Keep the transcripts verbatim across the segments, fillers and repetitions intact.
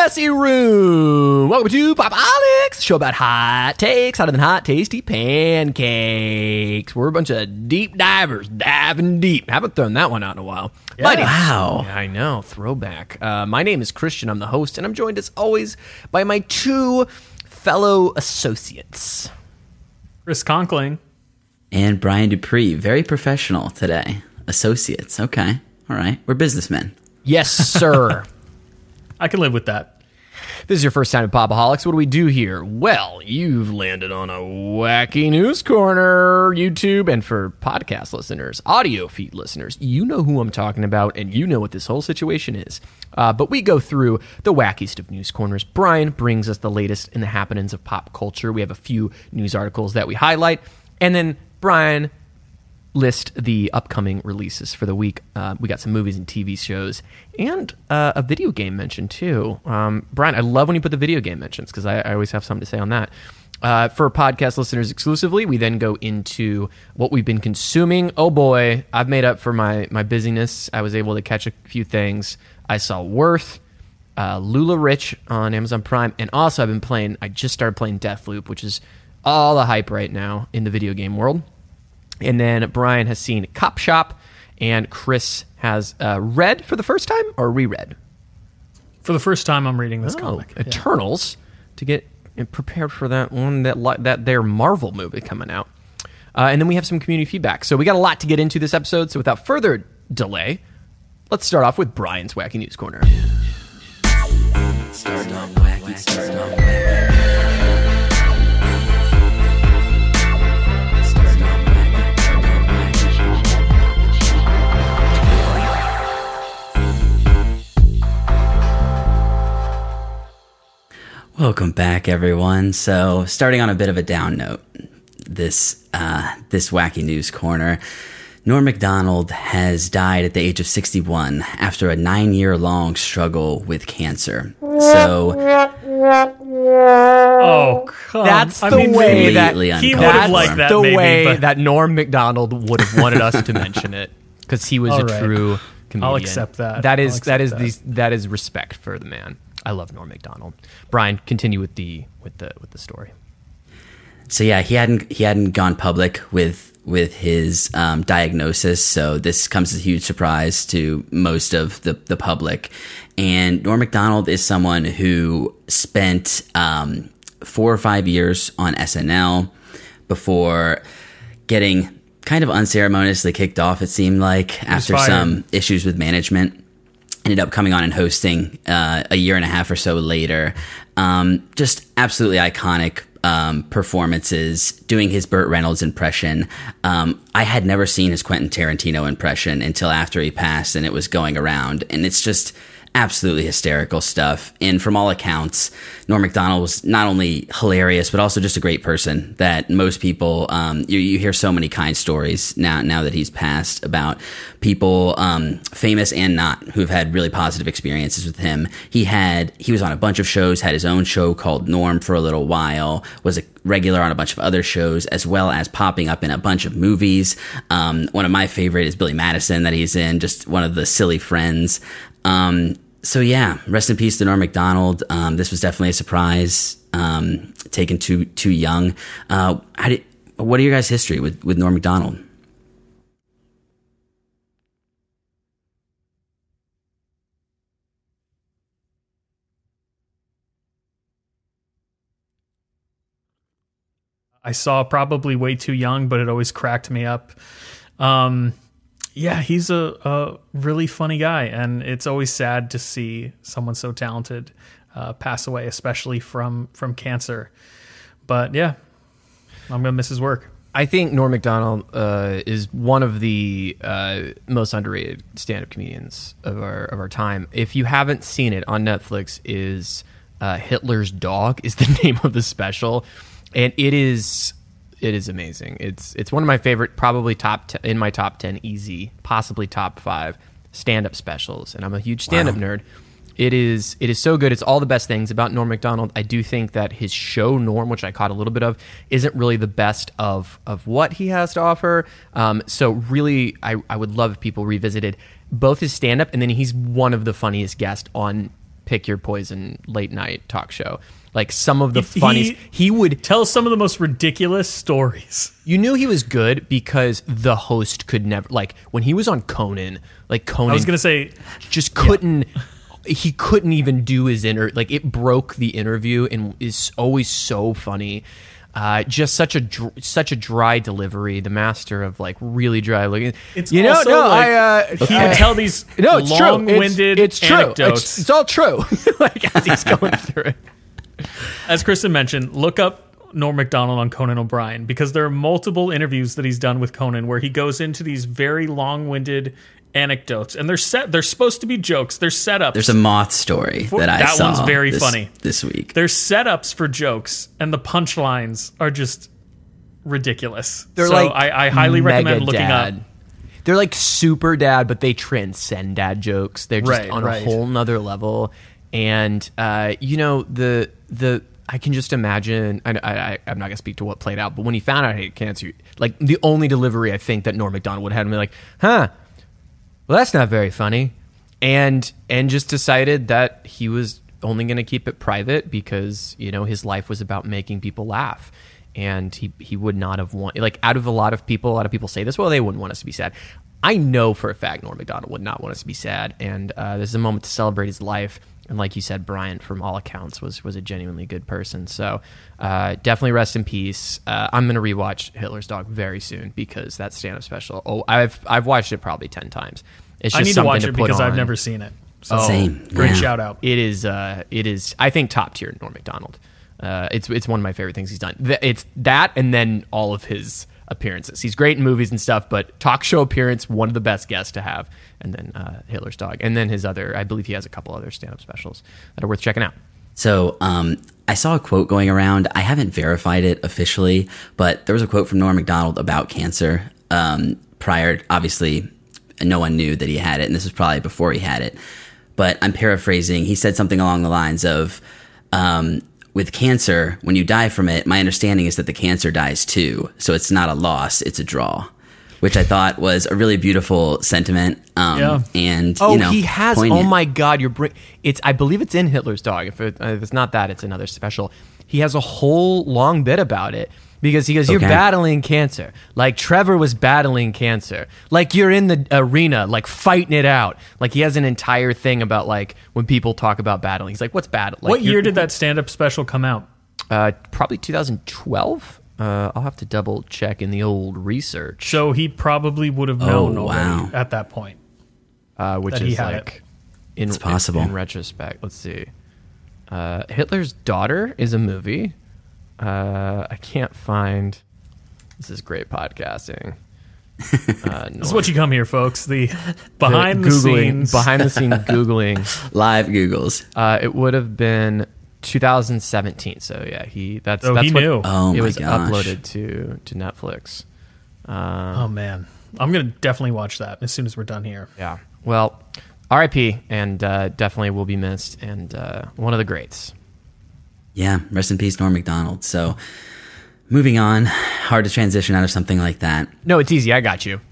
Messy Room. Welcome to Pop Alex, show about hot takes, hotter than hot, tasty pancakes. We're a bunch of deep divers, diving deep. Haven't thrown that one out in a while. Yeah. My name- Wow. Yeah, I know, throwback. Uh, my name is Christian. I'm the host, and I'm joined as always by my two fellow associates. Chris Conkling. And Brian Dupree, very professional today. Associates, okay. All right. We're businessmen. Yes, sir. I can live with that. This is your first time at Popaholics. What do we do here? Well, you've landed on a wacky news corner, YouTube, and for podcast listeners, audio feed listeners, you know who I'm talking about, and you know what this whole situation is. Uh, but we go through the wackiest of news corners. Brian brings us the latest in the happenings of pop culture. We have a few news articles that we highlight, and then Brian list the upcoming releases for the week. Uh, we got some movies and T V shows and uh, a video game mention too. Um, Brian, I love when you put the video game mentions because I, I always have something to say on that. Uh, for podcast listeners exclusively, we then go into what we've been consuming. Oh boy, I've made up for my, my busyness. I was able to catch a few things. I saw Worth, uh, Lula Rich on Amazon Prime, and also I've been playing, I just started playing Deathloop, which is all the hype right now in the video game world. And then Brian has seen Cop Shop, and Chris has uh, read for the first time or reread? For the first time, I'm reading this Oh, comic. Yeah. Eternals, to get prepared for that one, that li- that their Marvel movie coming out. Uh, and then we have some community feedback. So we got a lot to get into this episode. So without further delay, let's start off with Brian's Wacky News Corner. Start on wacky, start on wacky. Welcome back, everyone. So, starting on a bit of a down note, this uh, this wacky news corner. Norm Macdonald has died at the age of sixty-one after a nine-year-long struggle with cancer. So, Oh, come. That's I the mean, way maybe that he uncomfortable. would have That's liked that. the maybe, way but that Norm Macdonald would have wanted us to mention it because he was All a right. true comedian. I'll accept that. That I'll is that is accept the that is respect for the man. I love Norm Macdonald. Brian, continue with the with the with the story. so yeah, he hadn't he hadn't gone public with with his um, diagnosis. So this comes as a huge surprise to most of the the public. And Norm Macdonald is someone who spent um, four or five years on S N L before getting kind of unceremoniously kicked off, it seemed like, after fired. some issues with management. Ended up coming on and hosting uh, a year and a half or so later. Um, just absolutely iconic um, performances, doing his Burt Reynolds impression. Um, I had never seen his Quentin Tarantino impression until after he passed, and it was going around. And it's just absolutely hysterical stuff. And from all accounts, Norm Macdonald was not only hilarious, but also just a great person that most people, um, you, you hear so many kind stories now, now that he's passed about people, um, famous and not, who've had really positive experiences with him. He had, he was on a bunch of shows, had his own show called Norm for a little while, was a regular on a bunch of other shows, as well as popping up in a bunch of movies. Um, one of my favorite is Billy Madison that he's in, just one of the silly friends. Um, So yeah, rest in peace to Norm Macdonald. Um, this was definitely a surprise, um, taken too too young. Uh, how did, what are your guys' history with, with Norm Macdonald? I saw probably way too young, but it always cracked me up. Um, yeah, he's a, a really funny guy, and it's always sad to see someone so talented uh, pass away, especially from from cancer. But yeah, I'm gonna miss his work. I think Norm Macdonald uh, is one of the uh, most underrated stand-up comedians of our of our time. If you haven't seen it on Netflix, is uh, Hitler's Dog is the name of the special, and it is it is amazing. It's it's one of my favorite, probably top t- in my top ten, easy, possibly top five stand-up specials. And I'm a huge stand-up Wow. nerd. It is it is so good. It's all the best things about Norm Macdonald. I do think that his show Norm, which I caught a little bit of, isn't really the best of of what he has to offer. Um, so really, I, I would love if people revisited both his stand-up, and then he's one of the funniest guests on pick your poison late night talk show. Like some of the He- funniest, he- he would Tell some of the most ridiculous stories. You knew he was good because the host could never, like when he was on Conan, like Conan I was gonna say, just couldn't, he couldn't even do his inter, like it broke the interview and is always so funny. Uh, just such a dr- such a dry delivery. The master of like really dry looking. it's you know, also no, like, I uh, he I- would tell these no, it's true. long-winded It's, it's true. anecdotes. It's, it's all true. Like as he's going through it. As Kristen mentioned, look up Norm Macdonald on Conan O'Brien, because there are multiple interviews that he's done with Conan where he goes into these very long-winded anecdotes, and they're set. They're supposed to be jokes. They're setups. There's a moth story that I that saw. one's very this, funny. this week. They're setups for jokes, and the punchlines are just ridiculous. They're so like I, I highly mega recommend looking dad. up. They're like super dad, but they transcend dad jokes. They're just Right, on right. a whole nother level. And uh, you know the the I can just imagine. I, I I'm not gonna speak to what played out, but when he found out he had cancer, like the only delivery I think that Norm Macdonald would have had him be like, "Huh, well that's not very funny," and and just decided that he was only going to keep it private because you know his life was about making people laugh. And he, he would not have want like out of a lot of people, a lot of people say this, well, they wouldn't want us to be sad. I know for a fact Norm Macdonald would not want us to be sad. And uh, this is a moment to celebrate his life. And like you said, Brian, from all accounts, was was a genuinely good person. So uh, definitely rest in peace. Uh, I'm going to rewatch Hitler's Dog very soon because that stand-up special, oh, I've I've watched it probably ten times. It's just I need to something watch to it put because I've on. never seen it. So Same, Great yeah. shout out. It is, uh, it is. I think top tier Norm Macdonald. Uh, it's it's one of my favorite things he's done. Th- It's that, and then all of his appearances. He's great in movies and stuff, but talk show appearance, one of the best guests to have. And then uh, Hitler's Dog, and then his other. I believe he has a couple other stand-up specials that are worth checking out. So um, I saw a quote going around. I haven't verified it officially, but there was a quote from Norm Macdonald about cancer. Um, prior, obviously, no one knew that he had it, and this was probably before he had it. But I'm paraphrasing. He said something along the lines of, um, with cancer, when you die from it, my understanding is that the cancer dies too. So it's not a loss, it's a draw. Which I thought was a really beautiful sentiment. Um, Yeah. And, Oh, you know, he has. poignant. Oh my God, you're bring. It's. I believe it's in Hitler's Dog. If, it, uh, if it's not that, it's another special. He has a whole long bit about it because he goes, "You're Okay. battling cancer, like Trevor was battling cancer, like you're in the arena, like fighting it out." Like he has an entire thing about like when people talk about battling. He's like, "What's battle?" Like, What you're- year did that stand-up special come out? Uh, probably two thousand twelve. Uh, I'll have to double check in the old research, So he probably would have known Oh, already wow. at that point. uh, which that he is had like it. in, It's possible. in retrospect. Let's see. Uh, Hitler's Daughter is a movie. Uh, I can't find. This is great podcasting. Uh, This is what you come here, folks. The behind the, Googling, scenes. behind the scenes Googling. Live Googles. Uh, it would have been two thousand seventeen. So yeah, he that's Oh, that's he what knew. Oh, it my was gosh. uploaded to to Netflix. Oh man, I'm gonna definitely watch that as soon as we're done here. Yeah. Well, R I P and uh, definitely will be missed, and uh, one of the greats. Yeah, rest in peace, Norm Macdonald. So, moving on, hard to transition out of something like that. No, it's easy. I got you.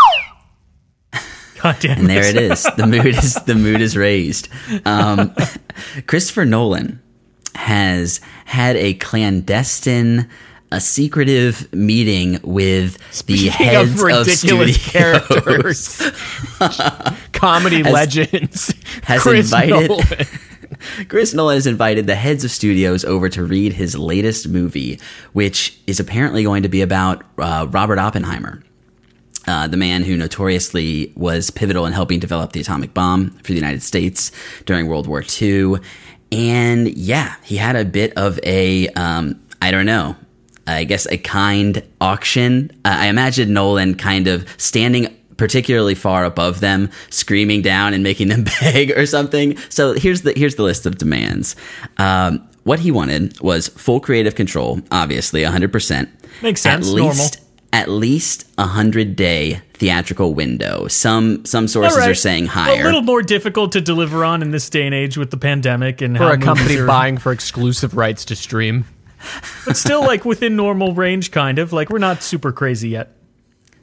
God damn And there it is. The mood is the mood is raised. Um, Christopher Nolan has had a clandestine, a secretive meeting with the Speaking heads of ridiculous studios. characters, comedy legends, has Chris invited- Nolan. Chris Nolan has invited the heads of studios over to read his latest movie, which is apparently going to be about uh, Robert Oppenheimer, uh, the man who notoriously was pivotal in helping develop the atomic bomb for the United States during World War Two. And yeah, he had a bit of a, um, I don't know, I guess a kind auction. Uh, I imagine Nolan kind of standing particularly far above them, screaming down and making them beg or something. So here's the here's the list of demands. Um, what he wanted was full creative control, obviously, one hundred percent. Makes sense, At normal. least, at least a hundred day theatrical window. Some some sources All right. are saying higher. A little more difficult to deliver on in this day and age with the pandemic and For how a company movies are, buying for exclusive rights to stream. but still like within normal range, kind of like we're not super crazy yet.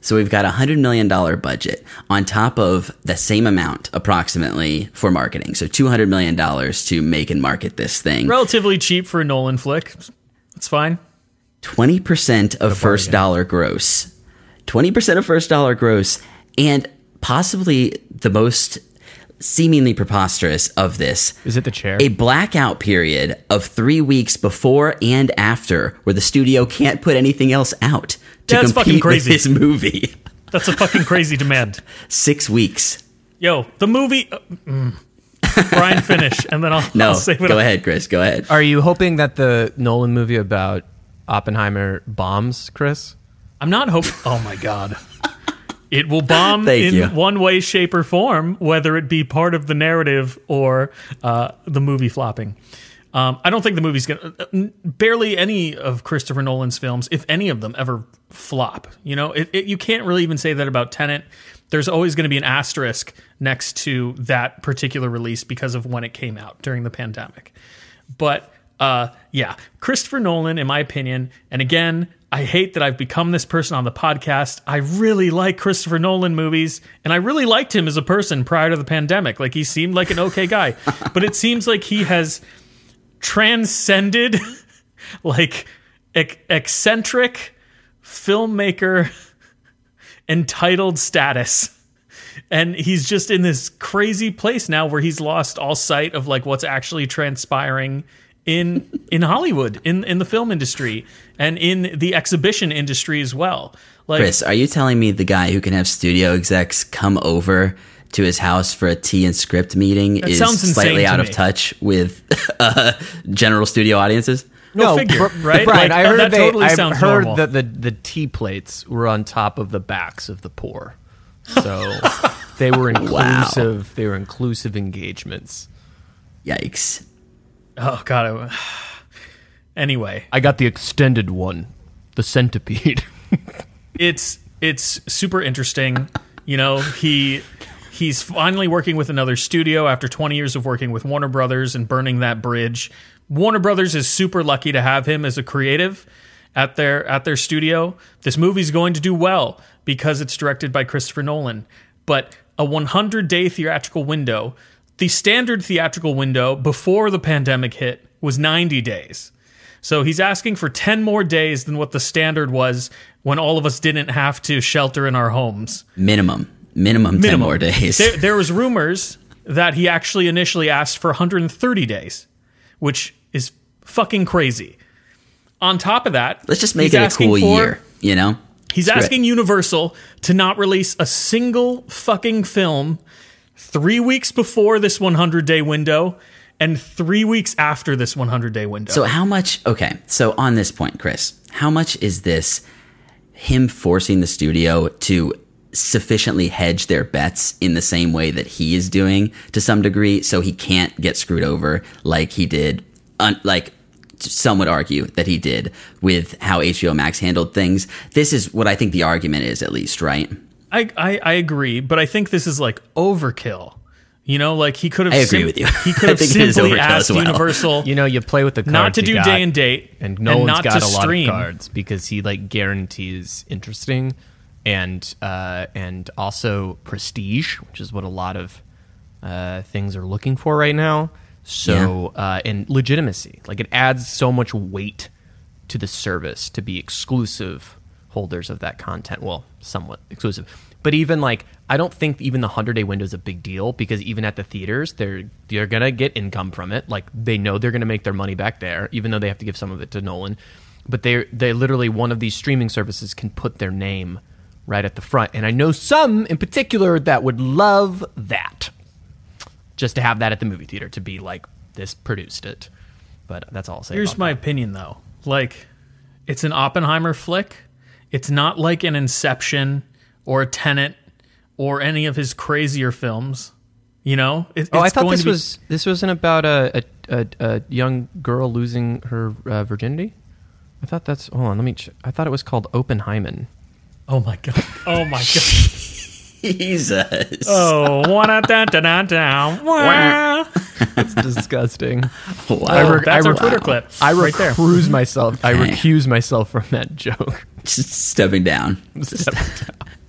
So we've got a one hundred million dollars budget on top of the same amount approximately for marketing. So two hundred million dollars to make and market this thing. Relatively cheap for a Nolan flick. It's fine. twenty percent of first dollar gross. twenty percent of first dollar gross. And possibly the most seemingly preposterous of this. Is it the chair? A blackout period of three weeks before and after where the studio can't put anything else out to Yeah, that's fucking compete with crazy. this movie. That's a fucking crazy demand. Six weeks. Yo, the movie... Uh, mm. Brian, finish, and then I'll, No, I'll say what go I- ahead, Chris. Go ahead. Are you hoping that the Nolan movie about Oppenheimer bombs, Chris? I'm not hoping... Oh, my God. It will bomb Thank in you. one way, shape, or form, whether it be part of the narrative or uh, the movie flopping. Um, I don't think the movie's going to... Barely any of Christopher Nolan's films, if any of them, ever flop. You know, it, it, you can't really even say that about Tenet. There's always going to be an asterisk next to that particular release because of when it came out during the pandemic. But, uh, yeah, Christopher Nolan, in my opinion, and again... I hate that I've become this person on the podcast. I really like Christopher Nolan movies, and I really liked him as a person prior to the pandemic. Like, he seemed like an okay guy. But it seems like he has transcended, like, ec- eccentric filmmaker entitled status. And he's just in this crazy place now where he's lost all sight of, like, what's actually transpiring in in Hollywood, in, in the film industry, and in the exhibition industry as well. Like, Chris, are you telling me the guy who can have studio execs come over to his house for a tea and script meeting is sounds insane slightly to out me. of touch with uh, general studio audiences? no figure, Br- right? Brian, Like, I that- heard that they, totally I sounds heard normal. that the, the tea plates were on top of the backs of the poor. So they were inclusive. They were inclusive engagements. Yikes. Oh, God. I, anyway, I got the extended one, the centipede. it's it's super interesting. You know, he he's finally working with another studio after twenty years of working with Warner Brothers and burning that bridge. Warner Brothers is super lucky to have him as a creative at their at their studio. This movie's going to do well because it's directed by Christopher Nolan. But a one hundred day theatrical window, the standard theatrical window before the pandemic hit was ninety days. So he's asking for ten more days than what the standard was when all of us didn't have to shelter in our homes. Minimum. Minimum, ten more days. There, there was rumors that he actually initially asked for one hundred thirty days, which is fucking crazy. On top of that, Let's just make he's it a asking cool for- year, you know? He's Screw it. asking Universal to not release a single fucking film three weeks before this one hundred day window and three weeks after this one hundred day window. So how much, okay, so on this point, Chris, how much is this him forcing the studio to sufficiently hedge their bets in the same way that he is doing to some degree so he can't get screwed over like he did, un, like some would argue that he did with how H B O Max handled things. This is what I think the argument is, at least, right? I, I, I agree, but I think this is like overkill. You know, like he could have. I agree with you. He could I have think it is simply overkill asked as well. Universal You know, you play with the cards not to you do got, day and date, and Nolan's not got to a lot stream. of cards because he like guarantees interesting and uh, and also prestige, which is what a lot of uh, things are looking for right now. So uh, and legitimacy, like it adds so much weight to the service to be exclusive holders of that content. Well, somewhat exclusive. But even like, I don't think even the hundred day window is a big deal because even at the theaters, they're they're gonna get income from it. Like they know they're gonna make their money back there, even though they have to give some of it to Nolan. But they they literally one of these streaming services can put their name right at the front, and I know some in particular that would love that, just to have that at the movie theater to be like this produced it. But that's all I'll say. Here's about my that. opinion, though. Like, it's an Oppenheimer flick. It's not like an Inception or a Tenet or any of his crazier films. You know? It, Oh, I it's thought going this to be- was this wasn't about a a, a, a young girl losing her uh, virginity. I thought that's hold on. Let me. Ch- I thought it was called Oppenheimer. Oh my god! Oh my god! Jesus. Oh, wanna da da da da. Wah. It's disgusting. Wow. I Oh, re- that's I our re- Twitter clip. I right there. recuse myself. I Okay. recuse myself from that joke. Just stepping down. Step down.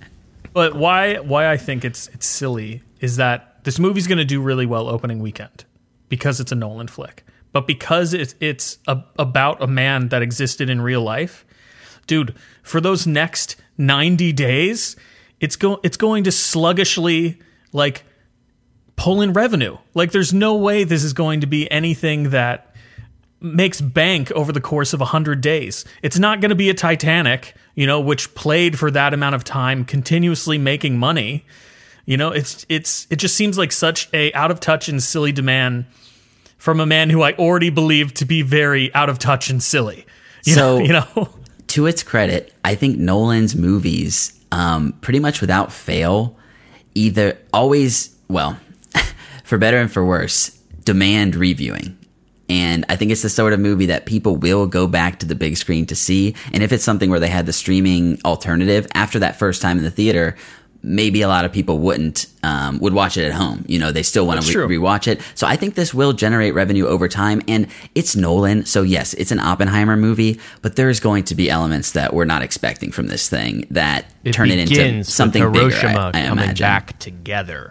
But why why I think it's it's silly is that this movie's going to do really well opening weekend because it's a Nolan flick. But because it's it's a, about a man that existed in real life, dude, for those next ninety days, it's go it's going to sluggishly like pull in revenue. Like there's no way this is going to be anything that makes bank over the course of one hundred days. It's not going to be a Titanic, you know, which played for that amount of time, continuously making money. You know, it's it's it just seems like such a out of touch and silly demand from a man who I already believed to be very out of touch and silly. You so, know, you know? To its credit, I think Nolan's movies, um, pretty much without fail, either always, well, for better and for worse, demand reviewing. And I think it's the sort of movie that people will go back to the big screen to see. And if it's something where they had the streaming alternative, after that first time in the theater, maybe a lot of people wouldn't, um, would watch it at home. You know, they still want to re- rewatch it. So I think this will generate revenue over time. And it's Nolan. So yes, it's an Oppenheimer movie, but there's going to be elements that we're not expecting from this thing that it turn it into something with Hiroshima bigger, I, I coming imagine. Back together.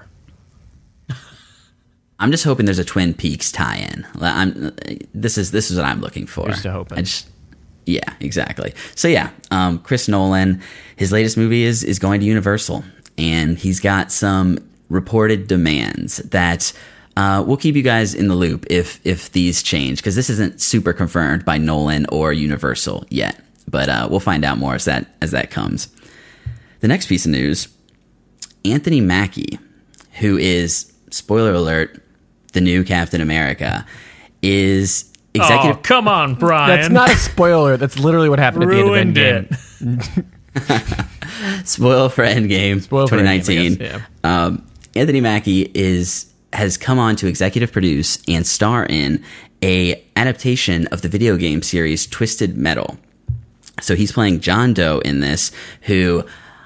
I'm just hoping there's a Twin Peaks tie-in. I'm, this is this is what I'm looking for. Just hoping. I just, yeah, exactly. So yeah, um, Chris Nolan, his latest movie is is going to Universal, and he's got some reported demands that uh, we'll keep you guys in the loop if if these change, because this isn't super confirmed by Nolan or Universal yet, but uh, we'll find out more as that as that comes. The next piece of news: Anthony Mackie, who is, spoiler alert, the new Captain America, is executive. Oh, come on, Brian. That's not a spoiler. That's literally what happened Ruined at the end of Endgame. Spoil for Endgame Spoil twenty nineteen. For Endgame, yeah. um, Anthony Mackie is has come on to executive produce and star in a adaptation of the video game series Twisted Metal. So he's playing John Doe in this, who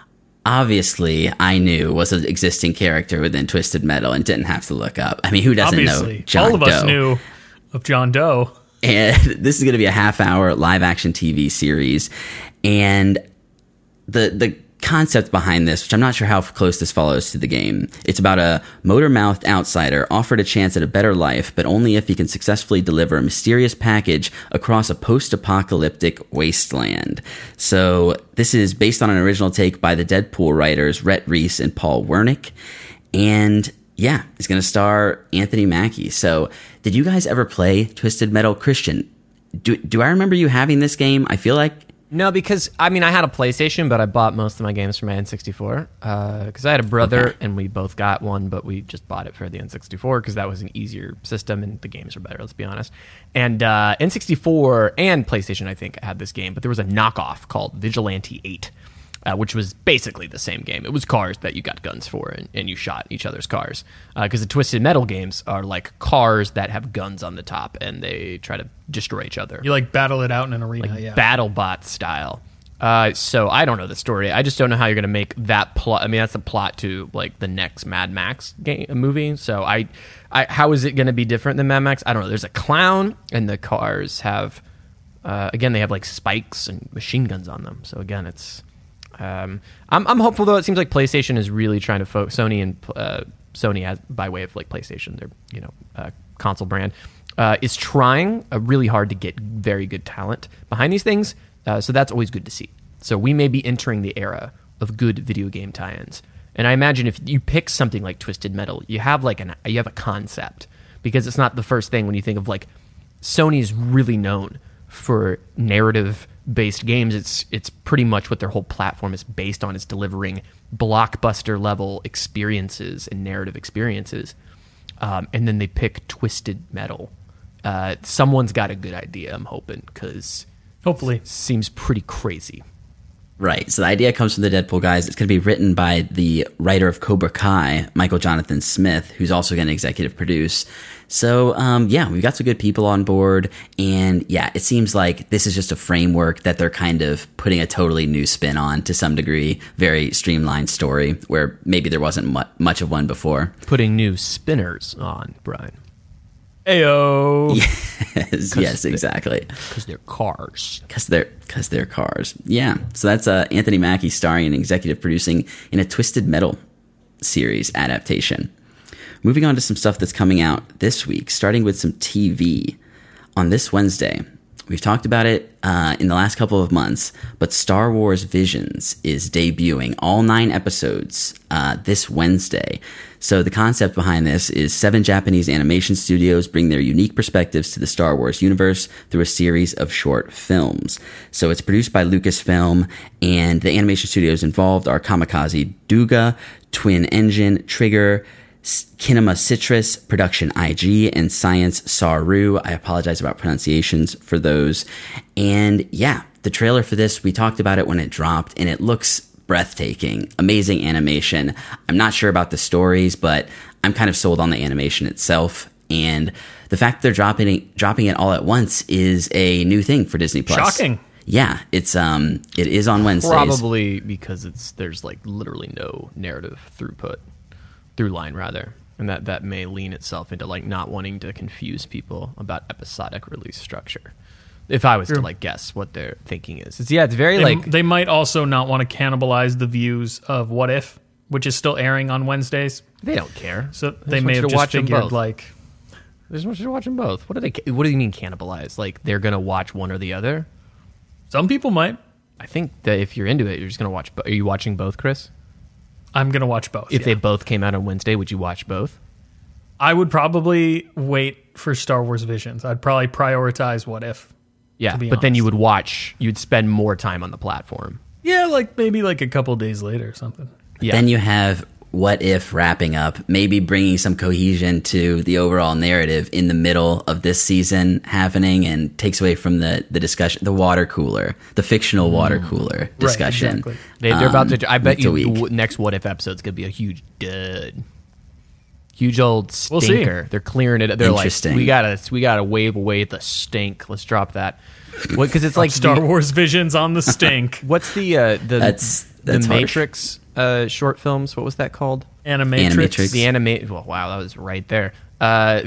obviously I knew was an existing character within Twisted Metal and didn't have to look up. I mean, who doesn't Obviously. know John All of Doe? us knew of John Doe. And this is going to be a half-hour live-action T V series. And the the concept behind this, which I'm not sure how close this follows to the game, it's about a motor-mouthed outsider offered a chance at a better life, but only if he can successfully deliver a mysterious package across a post-apocalyptic wasteland. So this is based on an original take by the Deadpool writers Rhett Reese and Paul Wernick. And yeah, it's going to star Anthony Mackie. So did you guys ever play Twisted Metal? Christian, do, do I remember you having this game? I feel like... No, because, I mean, I had a PlayStation, but I bought most of my games for my N sixty-four. Because uh, I had a brother, okay. and we both got one, but we just bought it for the N sixty-four because that was an easier system, and the games were better, let's be honest. And uh, N sixty-four and PlayStation, I think, had this game, but there was a knockoff called Vigilante eight, uh, which was basically the same game. It was cars that you got guns for, and, and you shot each other's cars. Because uh, the Twisted Metal games are like cars that have guns on the top, and they try to destroy each other. You like battle it out in an arena, like yeah. BattleBot style. Uh, so I don't know the story. I just don't know how you're going to make that plot. I mean, that's the plot to like the next Mad Max game movie. So I, I how is it going to be different than Mad Max? I don't know. There's a clown, and the cars have, uh, again, they have like spikes and machine guns on them. So again, it's. Um, I'm I'm hopeful though. It seems like PlayStation is really trying to focus. Sony and uh, Sony, as by way of like PlayStation, their you know uh, console brand, uh, is trying uh, really hard to get very good talent behind these things. Uh, so that's always good to see. So we may be entering the era of good video game tie-ins. And I imagine if you pick something like Twisted Metal, you have like an you have a concept, because it's not the first thing when you think of like Sony's really known for narrative-based games. It's it's pretty much what their whole platform is based on, is delivering blockbuster-level experiences and narrative experiences. Um, and then they pick Twisted Metal. Uh, someone's got a good idea, I'm hoping, because hopefully seems pretty crazy. Right. So the idea comes from the Deadpool guys. It's going to be written by the writer of Cobra Kai, Michael Jonathan Smith, who's also going to executive produce. So, um, yeah, we've got some good people on board. And yeah, it seems like this is just a framework that they're kind of putting a totally new spin on to some degree. Very streamlined story where maybe there wasn't mu- much of one before. Putting new spinners on, Brian. Ayo. Yes, yes, exactly. Because they're cars. Because they're because they're cars. Yeah. So that's uh, Anthony Mackie starring and executive producing in a Twisted Metal series adaptation. Moving on to some stuff that's coming out this week, starting with some T V. On this Wednesday, we've talked about it uh, in the last couple of months, but Star Wars Visions is debuting all nine episodes uh, this Wednesday. So the concept behind this is seven Japanese animation studios bring their unique perspectives to the Star Wars universe through a series of short films. So it's produced by Lucasfilm, and the animation studios involved are Kamikaze Douga, Twin Engine, Trigger, Kinema Citrus, Production I G, and Science Saru. I apologize about pronunciations for those. And yeah, the trailer for this, we talked about it when it dropped, and it looks breathtaking. Amazing animation. I'm not sure about the stories, but I'm kind of sold on the animation itself. And the fact they're dropping it, dropping it all at once is a new thing for Disney Plus. Shocking. Yeah, it's um, it is on Wednesdays. Probably because it's there's like literally no narrative throughput. Through line rather, and that that may lean itself into like not wanting to confuse people about episodic release structure. If I was True. to like guess what their thinking is, it's yeah, it's very They, like they might also not want to cannibalize the views of What If, which is still airing on Wednesdays. they don't care. So They they just may want you have to just watch them figured both. like, They just want you to watch them both. What do they? What do you mean cannibalize? Like they're gonna watch one or the other? some people might. I think that if you're into it, you're just gonna watch. Bo- Are you watching both, Chris? I'm gonna watch both. If yeah. they both came out on Wednesday, would you watch both? I would probably wait for Star Wars Visions. I'd probably prioritize What If. Yeah, To be but then you honest. would watch. You'd spend more time on the platform. Yeah, like maybe like a couple days later or something. Yeah. Then you have What If wrapping up, maybe bringing some cohesion to the overall narrative in the middle of this season happening, and takes away from the, the discussion, the water cooler, the fictional water cooler discussion. exactly. They, they're about um, to. I bet week to you week. w- next What If episode's gonna be a huge dud, huge old We'll see. stinker. They're clearing it. They're like, Interesting. we gotta, we gotta wave away the stink. Let's drop that. What? Because it's like Star the- Wars Visions on the stink. What's the uh, the That's- the that's harsh. Matrix uh, short films? What was that called? Animatrix. Animatrix. The animate. Well, wow, that was right there. Uh,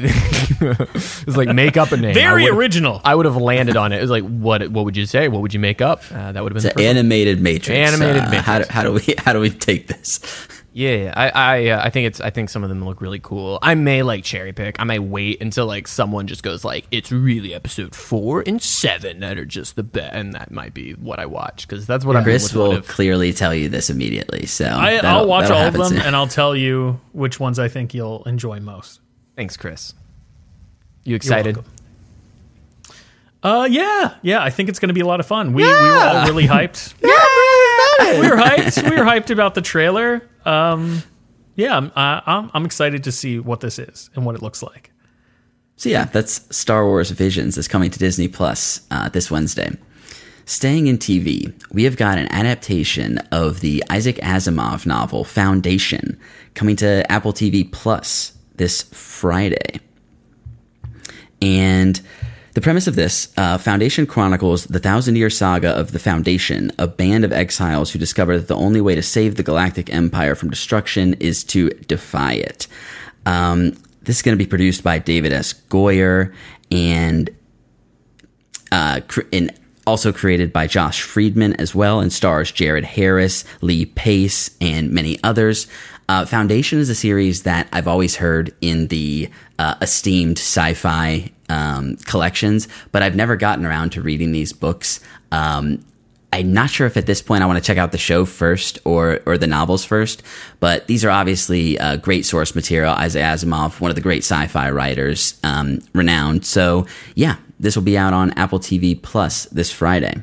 it was like make up a name. I Very would've- original. I would have landed on it. It was like, what? What would you say? What would you make up? Uh, that would have been It's the an first one. animated Matrix. Animated Uh, Matrix. How do, how do we how do we take this? Yeah, yeah. I I, uh, I think it's I think some of them look really cool. I may like cherry pick. I may wait until like someone just goes like it's really episode four and seven that are just the best, and that might be what I watch because that's what I'm Chris with What will If. clearly tell you this immediately. So I, that'll- I'll watch that'll all of happen them, soon. and I'll tell you which ones I think you'll enjoy most. Thanks, Chris. You excited? welcome. Uh, yeah, yeah. I think it's going to be a lot of fun. We we were all really hyped. Yeah, I'm we were hyped. We were hyped about the trailer. Um, yeah, I'm, I, I'm I'm excited to see what this is and what it looks like. So yeah, that's Star Wars Visions is coming to Disney Plus uh, this Wednesday. Staying in T V, we have got an adaptation of the Isaac Asimov novel Foundation coming to Apple T V Plus this Friday. And the premise of this, uh, Foundation chronicles the thousand-year saga of the Foundation, a band of exiles who discover that the only way to save the Galactic Empire from destruction is to defy it. Um, this is going to be produced by David S. Goyer and, uh, cr- and also created by Josh Friedman as well, and stars Jared Harris, Lee Pace, and many others. Uh, Foundation is a series that I've always heard in the uh, esteemed sci-fi um, collections, but I've never gotten around to reading these books. Um, I'm not sure if at this point I want to check out the show first or or the novels first, but these are obviously uh, great source material. Isaac Asimov, one of the great sci-fi writers, um, renowned. So yeah, this will be out on Apple T V Plus this Friday.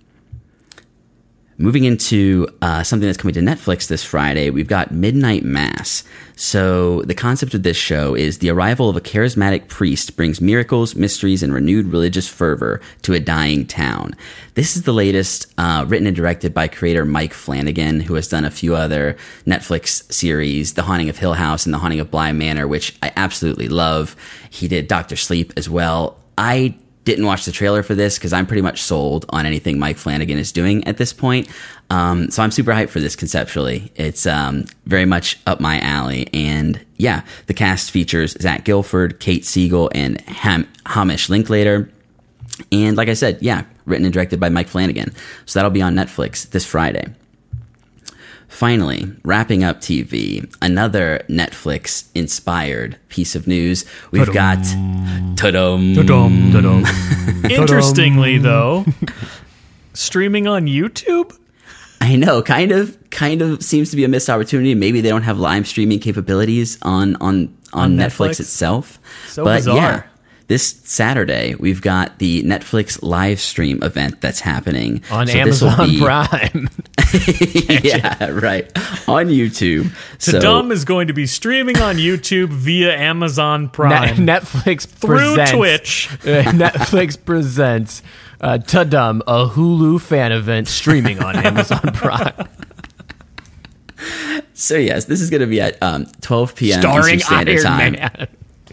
Moving into uh, something that's coming to Netflix this Friday, we've got Midnight Mass. So the concept of this show is the arrival of a charismatic priest brings miracles, mysteries, and renewed religious fervor to a dying town. This is the latest, uh, written and directed by creator Mike Flanagan, who has done a few other Netflix series, The Haunting of Hill House and The Haunting of Bly Manor, which I absolutely love. He did Doctor Sleep as well. I didn't watch the trailer for this because I'm pretty much sold on anything Mike Flanagan is doing at this point. Um, so I'm super hyped for this conceptually. It's um, very much up my alley. And yeah, the cast features Zach Gilford, Kate Siegel, and Ham- Hamish Linklater. And like I said, yeah, written and directed by Mike Flanagan. So that'll be on Netflix this Friday. Finally, wrapping up T V, another Netflix-inspired piece of news. We've Ta-dum. got... Ta-dum. Ta-dum, ta-dum. Interestingly, though, streaming on YouTube? I know, kind of kind of seems to be a missed opportunity. Maybe they don't have live streaming capabilities on, on, on, On Netflix? Netflix? itself. So but bizarre. yeah, this Saturday, we've got the Netflix live stream event that's happening. On So this will Amazon be- Prime. yeah, right. On YouTube. So, Saddam is going to be streaming on YouTube via Amazon Net- Prime Netflix through presents, Twitch. uh, Netflix presents uh, Tadum, a Hulu fan event streaming on Amazon Prime. so yes, this is going to be at um, twelve p.m. Starring Eastern Standard Iron Time. Man.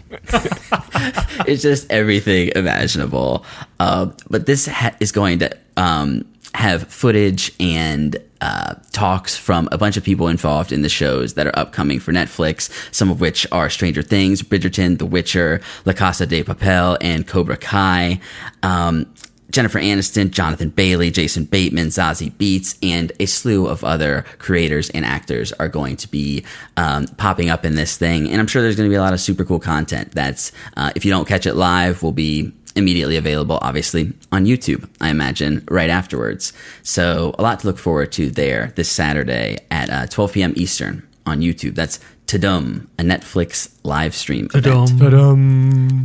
It's just everything imaginable. Uh, but this ha- is going to um, have footage and uh, talks from a bunch of people involved in the shows that are upcoming for Netflix, some of which are Stranger Things, Bridgerton, The Witcher, La Casa de Papel, and Cobra Kai. Um, Jennifer Aniston, Jonathan Bailey, Jason Bateman, Zazie Beetz, and a slew of other creators and actors are going to be um, popping up in this thing. And I'm sure there's going to be a lot of super cool content that's, uh, if you don't catch it live, will be immediately available, obviously, on YouTube, I imagine, right afterwards. So a lot to look forward to there this Saturday at uh, twelve p.m. Eastern on YouTube. That's Tadum, a Netflix live stream event. Tadum.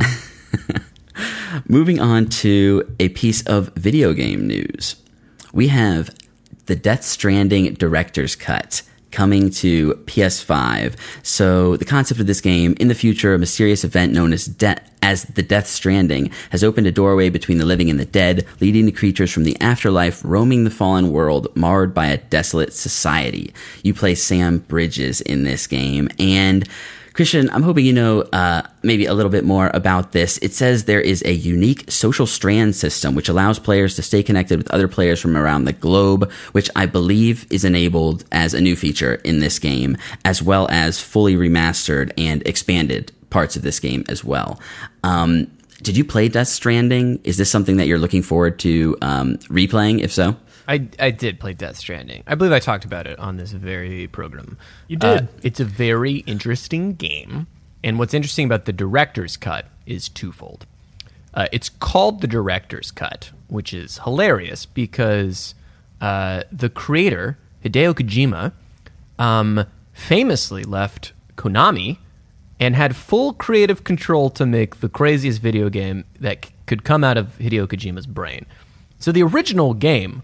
Moving on to a piece of video game news. We have the Death Stranding Director's Cut coming to P S five. So the concept of this game, in the future, a mysterious event known as De- as the Death Stranding has opened a doorway between the living and the dead, leading to creatures from the afterlife roaming the fallen world, marred by a desolate society. You play Sam Bridges in this game, and Christian, I'm hoping you know uh, maybe a little bit more about this. It says there is a unique social strand system which allows players to stay connected with other players from around the globe, which I believe is enabled as a new feature in this game, as well as fully remastered and expanded parts of this game as well. Um, did you play Death Stranding? Is this something that you're looking forward to um, replaying, if so? I, I did play Death Stranding. I believe I talked about it on this very program. You did. Uh, it's a very interesting game. And what's interesting about the director's cut is twofold. Uh, it's called the director's cut, which is hilarious because uh, the creator, Hideo Kojima, um, famously left Konami and had full creative control to make the craziest video game that c- could come out of Hideo Kojima's brain. So the original game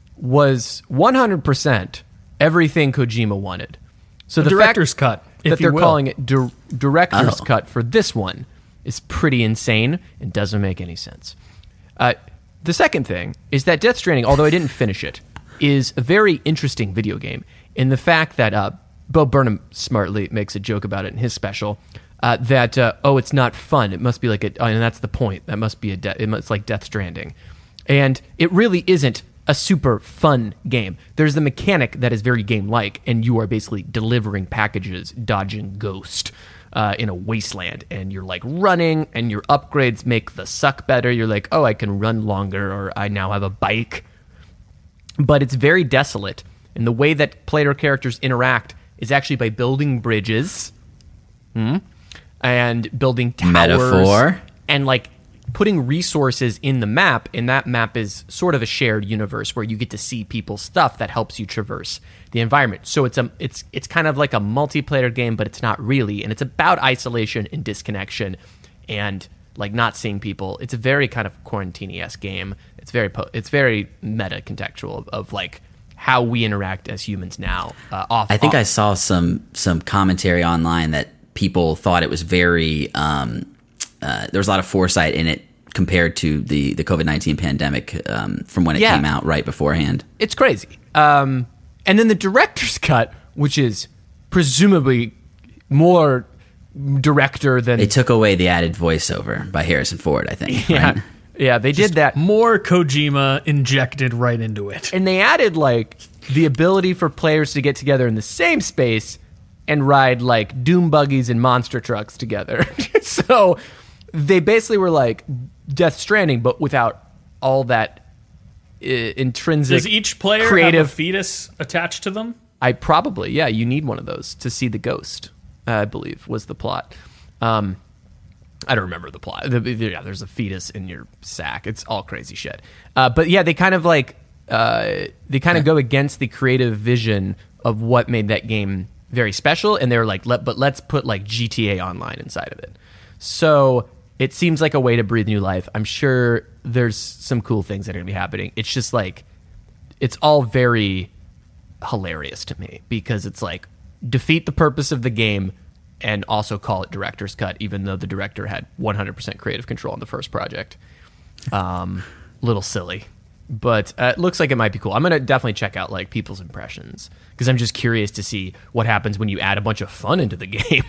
was one hundred percent everything Kojima wanted. So The the director's fact cut, if that you they're will. calling it dir- director's Oh. cut for this one is pretty insane and doesn't make any sense. Uh, the second thing is that Death Stranding, although I didn't finish it, is a very interesting video game in the fact that uh, Bo Burnham smartly makes a joke about it in his special, uh, that, uh, oh, it's not fun. It must be like a, oh, and that's the point. That must be a, de- it's like Death Stranding. And it really isn't a super fun game. There's the mechanic that is very game-like, and you are basically delivering packages, dodging Ghost uh, in a wasteland, and you're like running, and your upgrades make the suck better. You're like, oh, I can run longer, or I now have a bike. But it's very desolate, and the way that player characters interact is actually by building bridges hmm, and building towers. Metaphor. And like putting resources in the map, and that map is sort of a shared universe where you get to see people's stuff that helps you traverse the environment. So it's a it's it's kind of like a multiplayer game, but it's not really, and it's about isolation and disconnection and like not seeing people. It's a very kind of quarantine-esque game. It's very po- it's very meta contextual of, of like how we interact as humans now. Uh, off. I think off. I saw some some commentary online that people thought it was very um, uh, there was a lot of foresight in it compared to the the COVID nineteen pandemic um, from when it Yeah. came out right beforehand. It's crazy. Um, and then the director's cut, which is presumably more director than They took away the added voiceover by Harrison Ford, I think. yeah, Right? Yeah, they Just did that. More Kojima injected right into it. And they added, like, the ability for players to get together in the same space and ride, like, doom buggies and monster trucks together. So they basically were like Death Stranding, but without all that uh, intrinsic Does each player creative have a fetus attached to them? I probably, yeah, you need one of those to see the ghost, uh, I believe, was the plot. Um, I don't remember the plot. The, the, yeah, there's a fetus in your sack. It's all crazy shit. Uh, but yeah, they kind of like, uh, they kind of go against the creative vision of what made that game very special. And they were like, Let, but let's put like G T A Online inside of it. So it seems like a way to breathe new life. I'm sure there's some cool things that are going to be happening. It's just like, it's all very hilarious to me because it's like defeat the purpose of the game and also call it director's cut, even though the director had one hundred percent creative control on the first project. Um, little silly, but uh, it looks like it might be cool. I'm going to definitely check out like people's impressions because I'm just curious to see what happens when you add a bunch of fun into the game.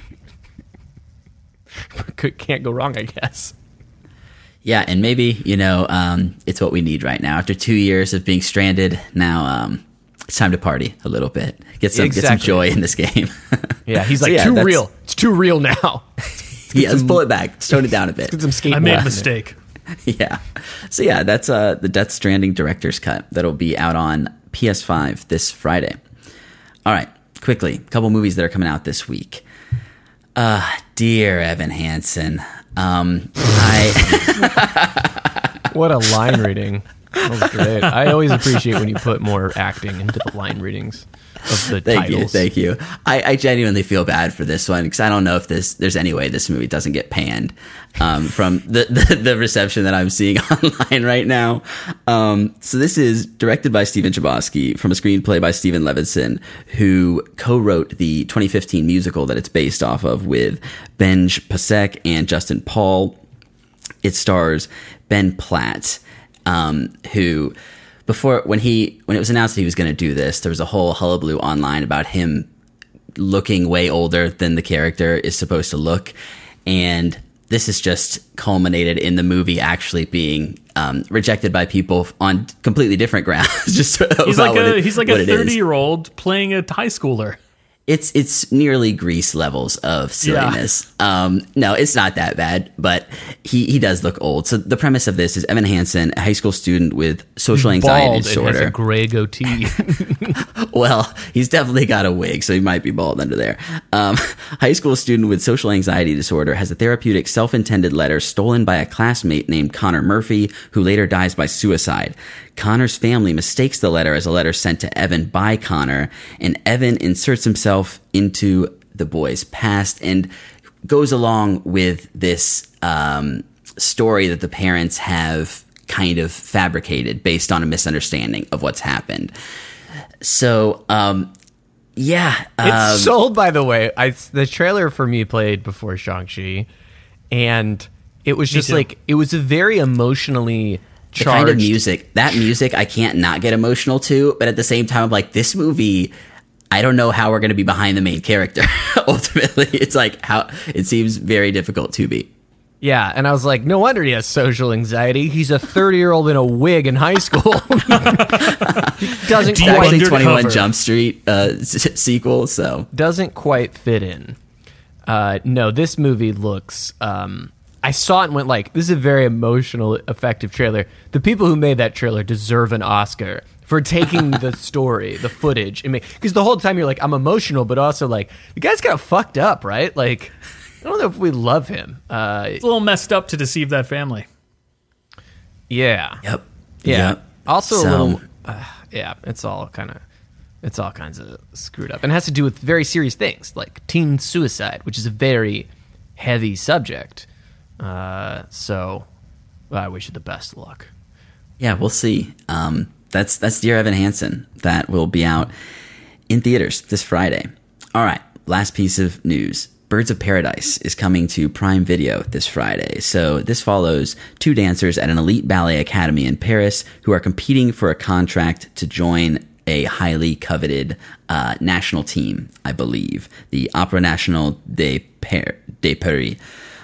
Can't go wrong, I guess. Yeah, and maybe, you know, um, it's what we need right now. After two years of being stranded, now um, it's time to party a little bit. Get some, exactly. get some joy in this game. Yeah, he's So like, yeah, too that's- real. It's too real now. Yeah, let's pull it back. Let's tone it down a bit. Get some skateboarding. I made a in mistake. Yeah. So yeah, that's uh, the Death Stranding director's cut that'll be out on P S five this Friday. All right, quickly, a couple movies that are coming out this week. Uh, dear Evan Hansen, um, I there. What a line reading. That was great. I always appreciate when you put more acting into the line readings of the thank titles. you, thank you. I, I genuinely feel bad for this one because I don't know if this there's any way this movie doesn't get panned um, from the, the the reception that I'm seeing online right now. Um, so this is directed by Steven Chbosky from a screenplay by Steven Levinson, who co-wrote the twenty fifteen musical that it's based off of with Benj Pasek and Justin Paul. It stars Ben Platt, um, who. Before, when he when it was announced that he was going to do this, there was a whole hullabaloo online about him looking way older than the character is supposed to look, and this has just culminated in the movie actually being um, rejected by people on completely different grounds. Just He's like a it, he's like a thirty year old playing a high schooler. It's it's nearly Grease levels of silliness. Yeah. Um, no, it's not that bad, but he, he does look old. So the premise of this is Evan Hansen, a high school student with social anxiety Bald disorder. and has a gray goatee. Well, he's definitely got a wig, so he might be bald under there. Um, high school student with social anxiety disorder has a therapeutic self-intended letter stolen by a classmate named Connor Murphy, who later dies by suicide. Connor's family mistakes the letter as a letter sent to Evan by Connor, and Evan inserts himself into the boy's past and goes along with this um, story that the parents have kind of fabricated based on a misunderstanding of what's happened. So, um, yeah. It's um, sold, by the way. I, the trailer for me played before Shang-Chi, and it was just too. like, it was a very emotionally the charged. kind of music, that music I can't not get emotional to, but at the same time, I'm like, this movie, I don't know how we're going to be behind the main character. Ultimately, it's like, how it seems very difficult to be. Yeah, and I was like, no wonder he has social anxiety. He's a thirty-year-old in a wig in high school. He doesn't It's Deep actually quite, undercover. twenty-one Jump Street uh, s- sequel, so. doesn't quite fit in. Uh, no, this movie looks... Um, I saw it and went like, this is a very emotional, effective trailer. The people who made that trailer deserve an Oscar for taking the story, the footage, and because the whole time you're like, I'm emotional, but also like, the guy's kind of fucked up, right? Like, I don't know if we love him. Uh, It's a little messed up to deceive that family. yeah. Yep. Yeah. Yep. Also So- a little, uh, yeah, it's all kind of, it's all kinds of screwed up. And it has to do with very serious things, like teen suicide, which is a very heavy subject. Uh, so I wish you the best of luck. Yeah, we'll see. Um, that's that's Dear Evan Hansen. That will be out in theaters this Friday. All right, last piece of news. Birds of Paradise is coming to Prime Video this Friday. So this follows two dancers at an elite ballet academy in Paris who are competing for a contract to join a highly coveted uh, national team, I believe, the Opera Nationale de, Par- de Paris.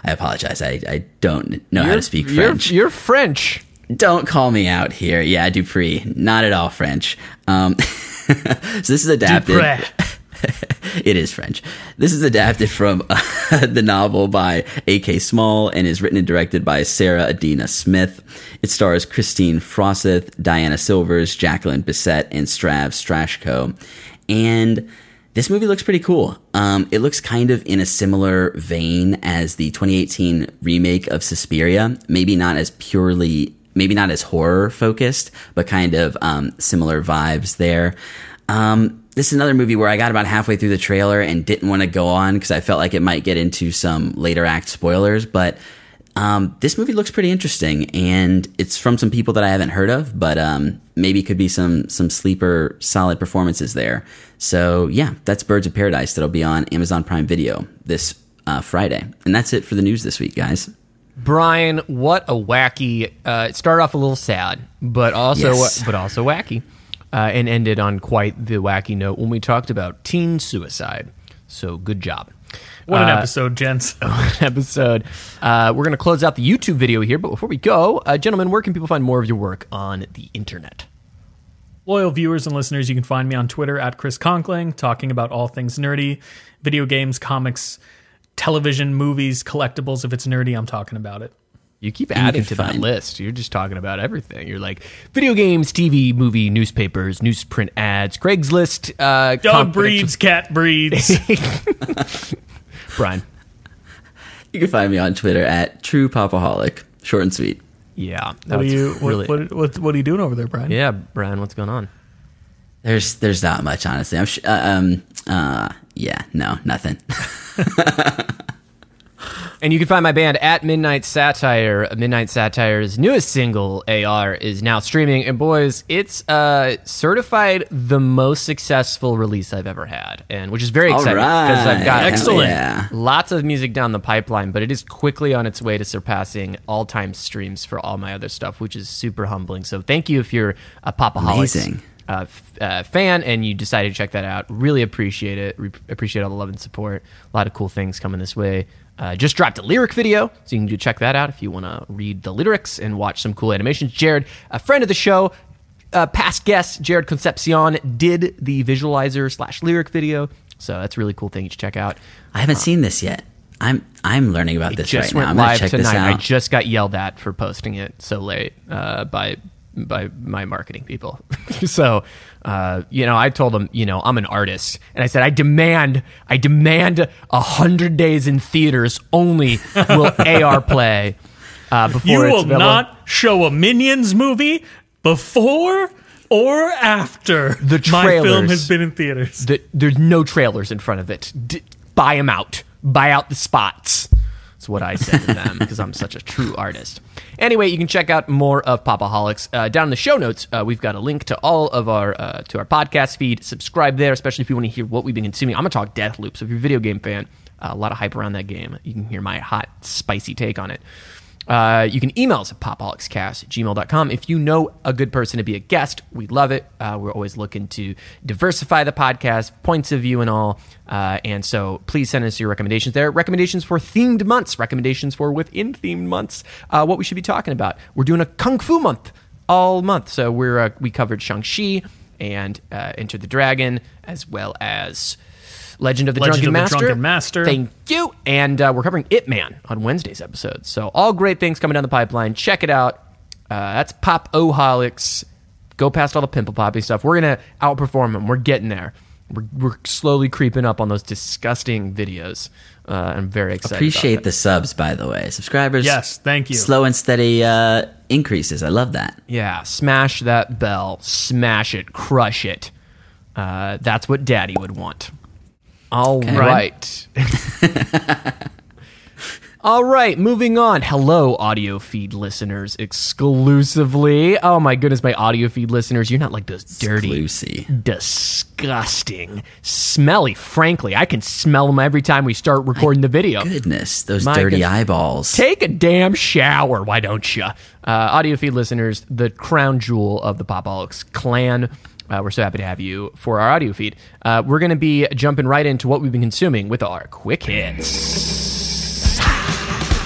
I apologize. I, I don't know you're, how to speak you're, French. You're French. Don't call me out here. Yeah, Dupree. Not at all French. Um, so this is adapted. It is French. This is adapted from uh, the novel by A K Small and is written and directed by Sarah Adina Smith. It stars Christine Froseth, Diana Silvers, Jacqueline Bisset, and Strav Strashko. And this movie looks pretty cool. Um, it looks kind of in a similar vein as the twenty eighteen remake of Suspiria. Maybe not as purely, maybe not as horror focused, but kind of um, similar vibes there. Um, this is another movie where I got about halfway through the trailer and didn't want to go on because I felt like it might get into some later act spoilers. But um, this movie looks pretty interesting, and it's from some people that I haven't heard of, but um, maybe could be some some sleeper solid performances there. So yeah, that's Birds of Paradise. That'll be on Amazon Prime Video this uh, Friday. And that's it for the news this week, guys. Brian, what a wacky! Uh, it started off a little sad, but also Yes. but also wacky. Uh, and ended on quite the wacky note when we talked about teen suicide. So good job. What an Uh, episode, gents. episode. Uh, we're going to close out the YouTube video here, but before we go, uh, gentlemen, where can people find more of your work on the internet? Loyal viewers and listeners, you can find me on Twitter at Chris Conkling, talking about all things nerdy, video games, comics, television, movies, collectibles. If it's nerdy, I'm talking about it. You keep adding can to that find- list. You're just talking about everything. You're like video games, T V, movie, newspapers, newsprint ads, Craigslist. Uh, Dog comp- breeds, cat breeds. Brian. You can find me on Twitter at True Popaholic. Short and sweet. Yeah. What are that's you? What, really- what, what, what are you doing over there, Brian? Yeah, Brian, what's going on? There's there's not much, honestly. I'm sh- uh, um uh yeah no nothing. And you can find my band at Midnight Satire. Midnight Satire's newest single, A R, is now streaming. And boys, it's uh, certified the most successful release I've ever had, and which is very All exciting because I've got right. Excellent. Yeah. lots of music down the pipeline, but it is quickly on its way to surpassing all-time streams for all my other stuff, which is super humbling. So thank you if you're a Popaholics Amazing. uh, f- uh, fan and you decided to check that out. Really appreciate it. Re- appreciate all the love and support. A lot of cool things coming this way. Uh, just dropped a lyric video, so you can go check that out if you want to read the lyrics and watch some cool animations. Jared, a friend of the show, uh, past guest, Jared Concepcion, did the visualizer slash lyric video, so that's a really cool thing you should check out. I haven't seen this yet. I'm I'm learning about this Just right went now. I'm gonna live check tonight. this I out. just got yelled at for posting it so late uh, by by my marketing people. So, uh, you know, I told them, you know, I'm an artist, and I said, I demand, I demand a hundred days in theaters only will A R play uh, before You it's will available. not show a Minions movie before or after The my film trailers. has been in theaters. The, there's no trailers in front of it. D- buy them out. Buy out the spots. That's what I said to them because I'm such a true artist. Anyway, you can check out more of Popaholics uh, down in the show notes. Uh, we've got a link to all of our uh, to our podcast feed. Subscribe there, especially if you want to hear what we've been consuming. I'm gonna talk Deathloop, so if you're a video game fan, uh, a lot of hype around that game. You can hear my hot, spicy take on it. Uh, you can email us at popaholicscast at gmail dot com. If you know a good person to be a guest, we love it. Uh, we're always looking to diversify the podcast, points of view and all. Uh, and so please send us your recommendations there. Recommendations for themed months, recommendations for within themed months, uh, what we should be talking about. We're doing a Kung Fu month all month. So we're uh, we covered Shang-Chi and uh, Enter the Dragon, as well as Legend of the, Legend Drunken, of the Master. Drunken Master. Thank you. And uh, we're covering Ip Man on Wednesday's episode. So all great things coming down the pipeline. Check it out. Uh, that's Pop-oholics. Go past all the pimple poppy stuff. We're going to outperform them. We're getting there. We're, we're slowly creeping up on those disgusting videos. Uh, I'm very excited Appreciate about the subs, by the way. Subscribers. Yes, thank you. Slow and steady uh, increases. I love that. that. Yeah, smash that bell. Smash it. Crush it. Uh, that's what Daddy would want. All right. All right, moving on. Hello, audio feed listeners exclusively. Oh my goodness, my audio feed listeners, you're not like those dirty, Exclusive. disgusting, smelly. Frankly, I can smell them every time we start recording the video. Goodness, those My dirty goodness. eyeballs. Take a damn shower, why don't you? Uh, audio feed listeners, the crown jewel of the Popaholics clan. Uh, we're so happy to have you for our audio feed. Uh, we're going to be jumping right into what we've been consuming with our quick hits.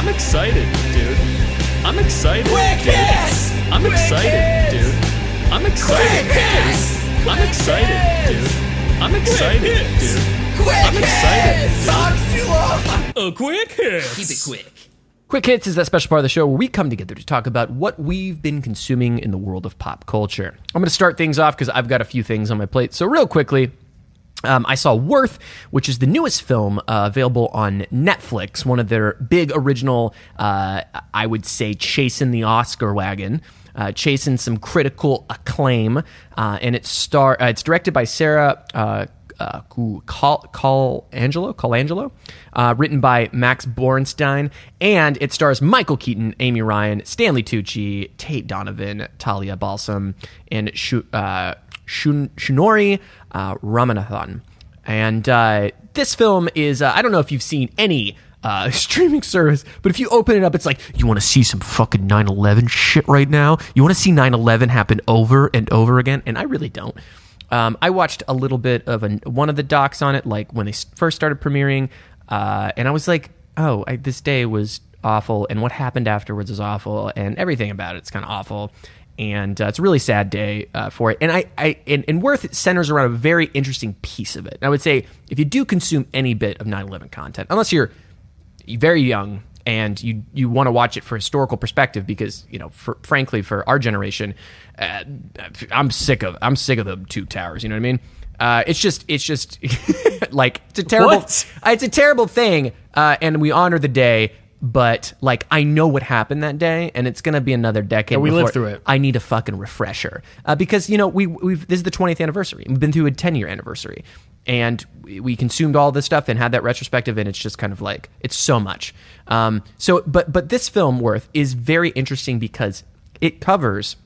I'm excited, dude. I'm excited, Quick dude. hits! I'm Quick excited, hits! dude. I'm excited, Quick hits! dude. I'm Quick excited, hits! dude. I'm excited, hits! dude. Quick I'm excited, hits! dude. Song's too long. A quick hit. Keep it quick. Quick Hits is that special part of the show where we come together to talk about what we've been consuming in the world of pop culture. I'm going to start things off because I've got a few things on my plate. So real quickly, um, I saw Worth, which is the newest film uh, available on Netflix, one of their big original, uh, I would say, chasing the Oscar wagon. Uh, chasing some critical acclaim, uh, and it's star. Uh, it's directed by Sarah uh, uh, Col Colangelo, Colangelo, uh, written by Max Borenstein, and it stars Michael Keaton, Amy Ryan, Stanley Tucci, Tate Donovan, Talia Balsam, and Shu, uh, Shun, Shunori uh, Ramanathan. And uh, this film is. Uh, I don't know if you've seen any. Uh, streaming service, but if you open it up, it's like, you want to see some fucking nine eleven shit right now? You want to see nine eleven happen over and over again? And I really don't. Um, I watched a little bit of a, one of the docs on it, like when they first started premiering, uh, and I was like, oh, I, this day was awful, and what happened afterwards is awful, and everything about it's kind of awful. And uh, it's a really sad day uh, for it. And I, I and, and Worth centers around a very interesting piece of it. And I would say, if you do consume any bit of nine eleven content, unless you're very young and you you want to watch it for historical perspective, because, you know, for, frankly, for our generation, uh, I'm sick of I'm sick of the two towers. You know what I mean? Uh, it's just it's just like it's a terrible What? it's a terrible thing, uh, and we honor the day. But like, I know what happened that day, and it's gonna be another decade. Yeah, we before lived through it. I need a fucking refresher, uh, because, you know, we we've this is the twentieth anniversary. We've been through a ten year anniversary, and we, we consumed all this stuff and had that retrospective, and it's just kind of like, it's so much. Um, so, but but this film, Worth, is very interesting because it covers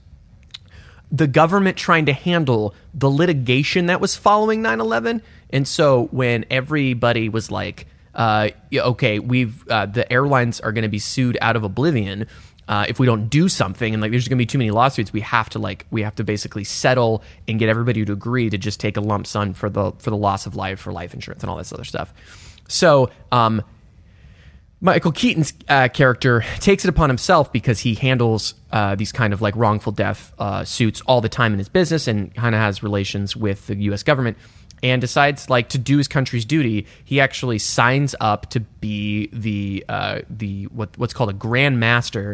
the government trying to handle the litigation that was following nine eleven, and so when everybody was like, Uh, yeah, okay, we've uh, the airlines are going to be sued out of oblivion uh, if we don't do something, and like there's going to be too many lawsuits. We have to like we have to basically settle and get everybody to agree to just take a lump sum for the for the loss of life, for life insurance and all this other stuff. So um, Michael Keaton's uh, character takes it upon himself because he handles uh, these kind of like wrongful death uh, suits all the time in his business, and kind of has relations with the U S government. And decides like to do his country's duty. He actually signs up to be the uh, the what what's called a grand master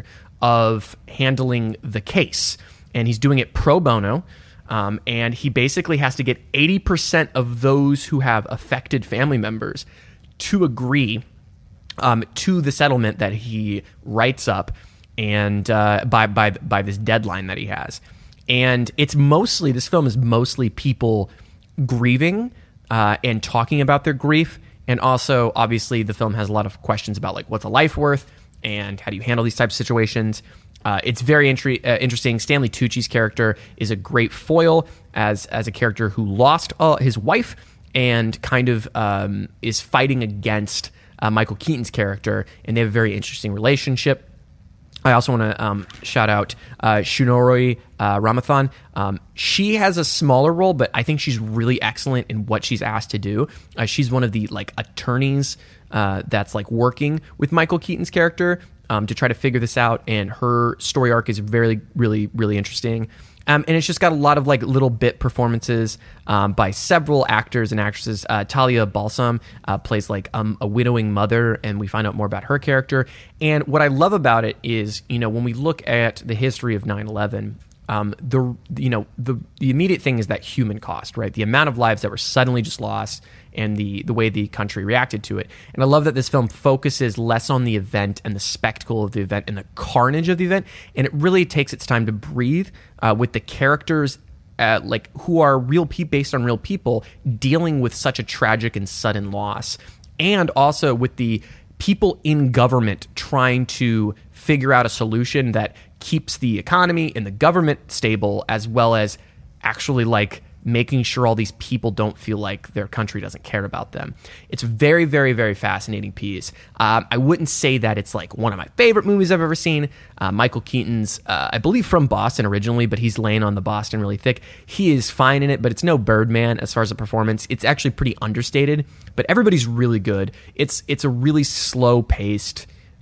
of handling the case, and he's doing it pro bono. Um, and he basically has to get eighty percent of those who have affected family members to agree um, to the settlement that he writes up, and uh, by by by this deadline that he has. And it's mostly this film is mostly people grieving uh, and talking about their grief, and also obviously the film has a lot of questions about like what's a life worth and how do you handle these types of situations. Uh, it's very intri- uh, interesting. Stanley Tucci's character is a great foil as as a character who lost uh, his wife and kind of um, is fighting against uh, Michael Keaton's character, and they have a very interesting relationship. I also want to um, shout out uh, Shunori uh, Ramathan. Um, she has a smaller role, but I think she's really excellent in what she's asked to do. Uh, she's one of the like attorneys uh, that's like working with Michael Keaton's character um, to try to figure this out, and her story arc is very, really, really interesting. Um, and it's just got a lot of like little bit performances um, by several actors and actresses. Uh, Talia Balsam uh, plays like um, a widowing mother, and we find out more about her character. And what I love about it is, you know, when we look at the history of nine eleven, um, the you know the the immediate thing is that human cost, right? The amount of lives that were suddenly just lost, and the the way the country reacted to it. And I love that this film focuses less on the event and the spectacle of the event and the carnage of the event, and it really takes its time to breathe uh, with the characters uh, like who are real pe- based on real people dealing with such a tragic and sudden loss, and also with the people in government trying to figure out a solution that keeps the economy and the government stable, as well as actually like making sure all these people don't feel like their country doesn't care about them. It's a very, very, very fascinating piece. Um, I wouldn't say that it's like one of my favorite movies I've ever seen. Uh, Michael Keaton's, uh, I believe from Boston originally, but he's laying on the Boston really thick. He is fine in it, but it's no Birdman as far as the performance. It's actually pretty understated, but everybody's really good. It's it's a really slow-paced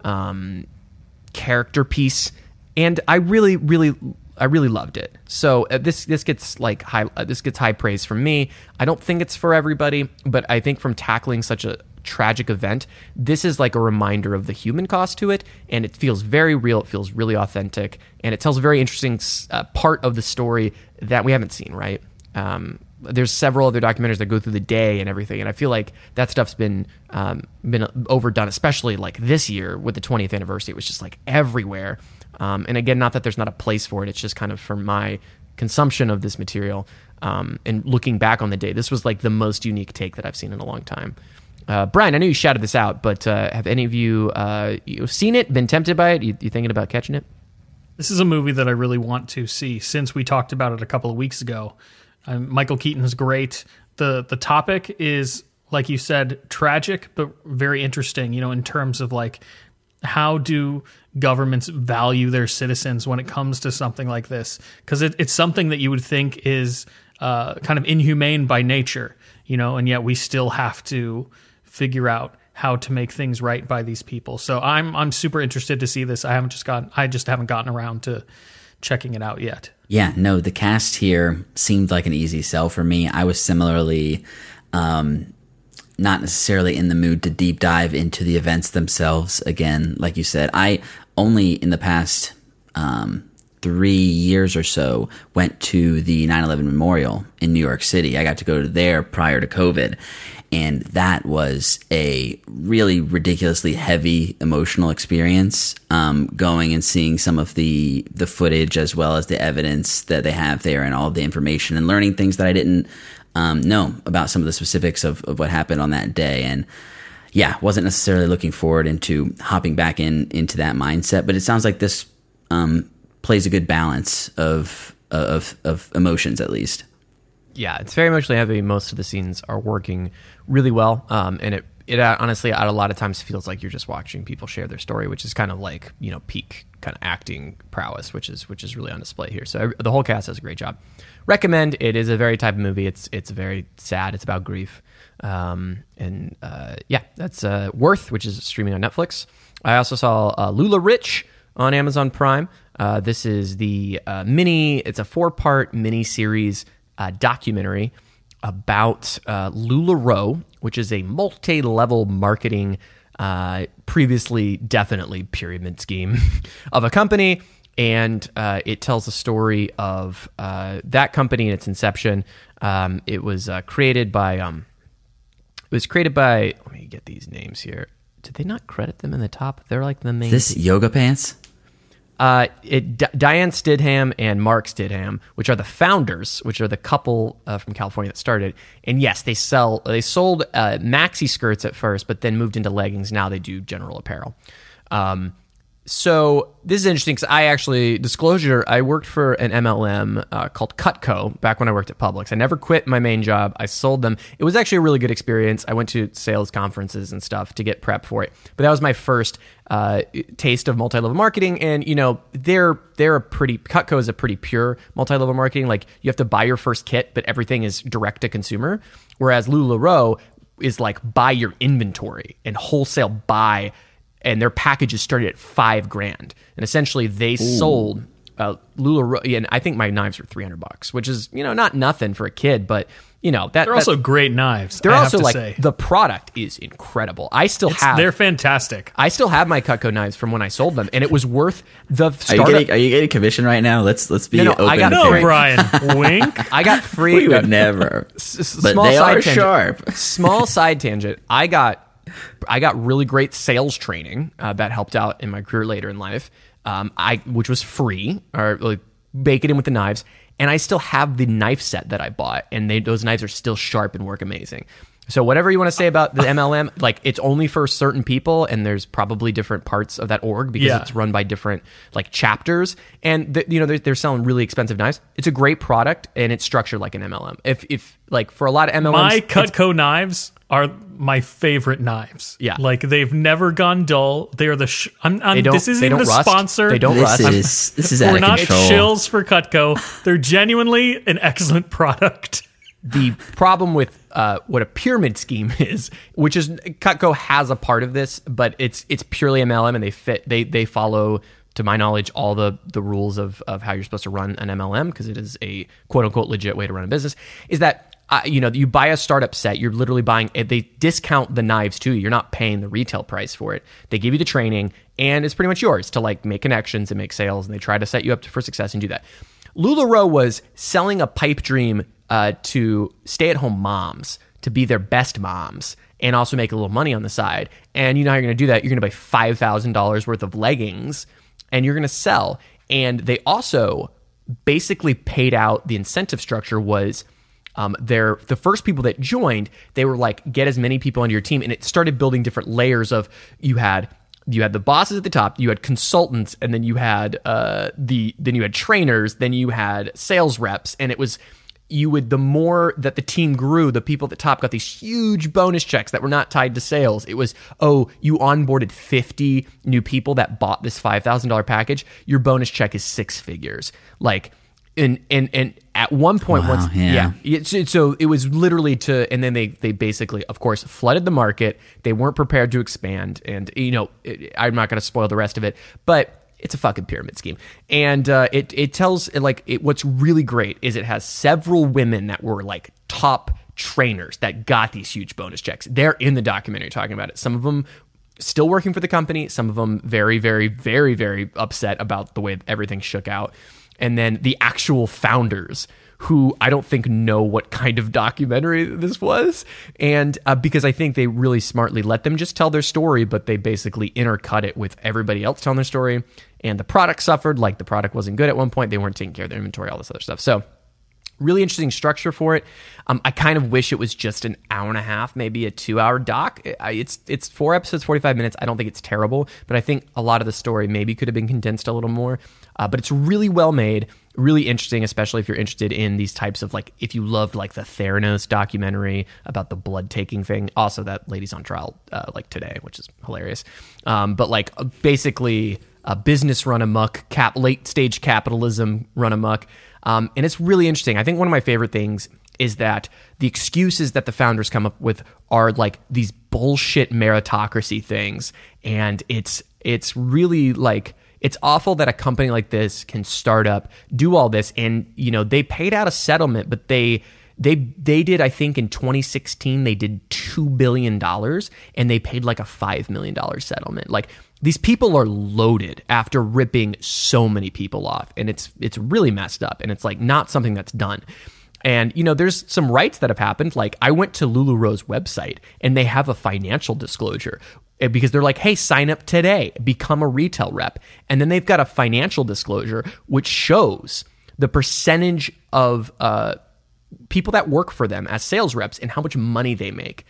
um, character piece, and I really, really, I really loved it. So uh, this this gets like high uh, this gets high praise from me. I don't think it's for everybody, but I think from tackling such a tragic event, this is like a reminder of the human cost to it, and it feels very real. It feels really authentic, and it tells a very interesting uh, part of the story that we haven't seen. Right? Um, there's several other documentaries that go through the day and everything, and I feel like that stuff's been um, been overdone, especially like this year with the twentieth anniversary. It was just like everywhere. Um, and again, not that there's not a place for it. It's just kind of for my consumption of this material um, and looking back on the day. This was like the most unique take that I've seen in a long time. Uh, Brian, I know you shouted this out, but uh, have any of you uh, you seen it, been tempted by it? You, you thinking about catching it? This is a movie that I really want to see since we talked about it a couple of weeks ago. Um, Michael Keaton is great. The the topic is, like you said, tragic, but very interesting, you know, in terms of like, how do governments value their citizens when it comes to something like this? Because it, it's something that you would think is uh, kind of inhumane by nature, you know, and yet we still have to figure out how to make things right by these people. So I'm I'm super interested to see this. I haven't just gotten I just haven't gotten around to checking it out yet. Yeah, no, the cast here seemed like an easy sell for me. I was similarly um, not necessarily in the mood to deep dive into the events themselves. Again, like you said, I only in the past um, three years or so went to the nine eleven Memorial in New York City. I got to go to there prior to COVID. And that was a really ridiculously heavy emotional experience, um, going and seeing some of the the footage as well as the evidence that they have there and all the information and learning things that I didn't um, know about some of the specifics of, of what happened on that day. And yeah, wasn't necessarily looking forward into hopping back in into that mindset. But it sounds like this um, plays a good balance of, of of emotions, at least. Yeah, it's very emotionally heavy. Most of the scenes are working really well, um, and it it uh, honestly a lot of times feels like you're just watching people share their story, which is kind of like, you know, peak kind of acting prowess, which is which is really on display here. So the whole cast does a great job. Recommend. It is a very type of movie. It's it's very sad. It's about grief, um, and uh, yeah, that's uh, Worth, which is streaming on Netflix. I also saw uh, Lula Rich on Amazon Prime. Uh, this is the uh, mini. It's a four part mini series. Uh, documentary about uh, LuLaRoe, which is a multi-level marketing, uh, previously definitely pyramid scheme of a company, and uh, it tells the story of uh, that company and its inception. Um, it was uh, created by um, it was created by. Let me get these names here. Did they not credit them in the top? They're like the main. This Yoga Pants. Uh, it, D- Diane Stidham and Mark Stidham, which are the founders, which are the couple uh, from California that started. And yes, they sell. They sold uh, maxi skirts at first, but then moved into leggings. Now they do general apparel. Um, so this is interesting because I actually, disclosure, I worked for an M L M uh, called Cutco back when I worked at Publix. I never quit my main job. I sold them. It was actually a really good experience. I went to sales conferences and stuff to get prep for it. But that was my first uh, taste of multi-level marketing. And, you know, they're they're a pretty, Cutco is a pretty pure multi-level marketing. Like, you have to buy your first kit, but everything is direct to consumer. Whereas LuLaRoe is like buy your inventory and wholesale buy, and their packages started at five grand. And essentially they Ooh. sold uh, LuLaRoe, and I think my knives were three hundred bucks, which is, you know, not nothing for a kid, but you know, that they're also great knives. They're I also have to like, say. The product is incredible. I still it's, have, they're fantastic. I still have my Cutco knives from when I sold them, and it was worth the startup. Are you getting, are you getting commission right now? Let's, let's be no, no, open. I got no, free. Brian, wink. I got free. We would never, s- s- but small they side are tangent. sharp. Small side tangent. I got, I got really great sales training uh, that helped out in my career later in life. Um, I which was free, or like bake it in with the knives, and I still have the knife set that I bought, and they, those knives are still sharp and work amazing. So whatever you want to say about the M L M, like, it's only for certain people, and there's probably different parts of that org because yeah. it's run by different like chapters, and the, you know they're, they're selling really expensive knives. It's a great product, and it's structured like an M L M. If if like for a lot of M L Ms, my Cutco knives are my favorite knives. Yeah, like they've never gone dull. They are the. Sh- I'm, I'm, they don't, this isn't they even don't a rust. sponsor. They don't this rust. Is, this is out We're of not control. shills for Cutco. They're genuinely an excellent product. the problem with uh, what a pyramid scheme is, which is Cutco has a part of this, but it's it's purely M L M, and they fit they they follow, to my knowledge, all the the rules of of how you're supposed to run an M L M, because it is a quote unquote legit way to run a business. Is that uh, you know, you buy a startup set, you're literally buying. They discount the knives to you. You're not paying the retail price for it. They give you the training, and it's pretty much yours to like make connections and make sales, and they try to set you up for success and do that. LuLaRoe was selling a pipe dream uh, to stay-at-home moms to be their best moms and also make a little money on the side. And you know how you're going to do that? You're going to buy five thousand dollars worth of leggings, and you're going to sell. And they also basically paid out, the incentive structure was um, they're, the first people that joined, they were like, get as many people onto your team. And it started building different layers of, you had you had the bosses at the top, you had consultants, and then you had uh, the then you had trainers, then you had sales reps, and it was you would the more that the team grew, the people at the top got these huge bonus checks that were not tied to sales. It was, oh, you onboarded fifty new people that bought this five thousand dollars package, your bonus check is six figures. Like, and and and at one point, wow, once yeah, yeah it, so, so it was literally to, and then they they basically, of course, flooded the market. They weren't prepared to expand, and you know, it, I'm not going to spoil the rest of it, but it's a fucking pyramid scheme. And uh, it it tells, like, it, what's really great is it has several women that were like top trainers that got these huge bonus checks. They're in the documentary talking about it. Some of them still working for the company, some of them very, very, very, very upset about the way everything shook out. And then the actual founders, who I don't think know what kind of documentary this was. And uh, because I think they really smartly let them just tell their story, but they basically intercut it with everybody else telling their story. And the product suffered, like the product wasn't good at one point. They weren't taking care of their inventory, all this other stuff. So really interesting structure for it. Um, I kind of wish it was just an hour and a half, maybe a two hour doc. It, it's it's four episodes, forty-five minutes. I don't think it's terrible, but I think a lot of the story maybe could have been condensed a little more. Uh, but it's really well made, really interesting, especially if you're interested in these types of, like, if you loved like the Theranos documentary about the blood taking thing. Also, that lady's on trial uh, like today, which is hilarious. Um, but like basically a business run amok, cap late stage capitalism run amok. Um, and it's really interesting. I think one of my favorite things is that the excuses that the founders come up with are like these bullshit meritocracy things. And it's it's really like, it's awful that a company like this can start up, do all this, and you know, they paid out a settlement, but they they they did, I think in twenty sixteen, they did two billion dollars, and they paid like a five million dollars settlement. Like, these people are loaded after ripping so many people off, and it's it's really messed up, and it's like not something that's done. And, you know, there's some rights that have happened. Like, I went to LuLaRoe's website, and they have a financial disclosure because they're like, hey, sign up today, become a retail rep. And then they've got a financial disclosure which shows the percentage of uh, people that work for them as sales reps and how much money they make.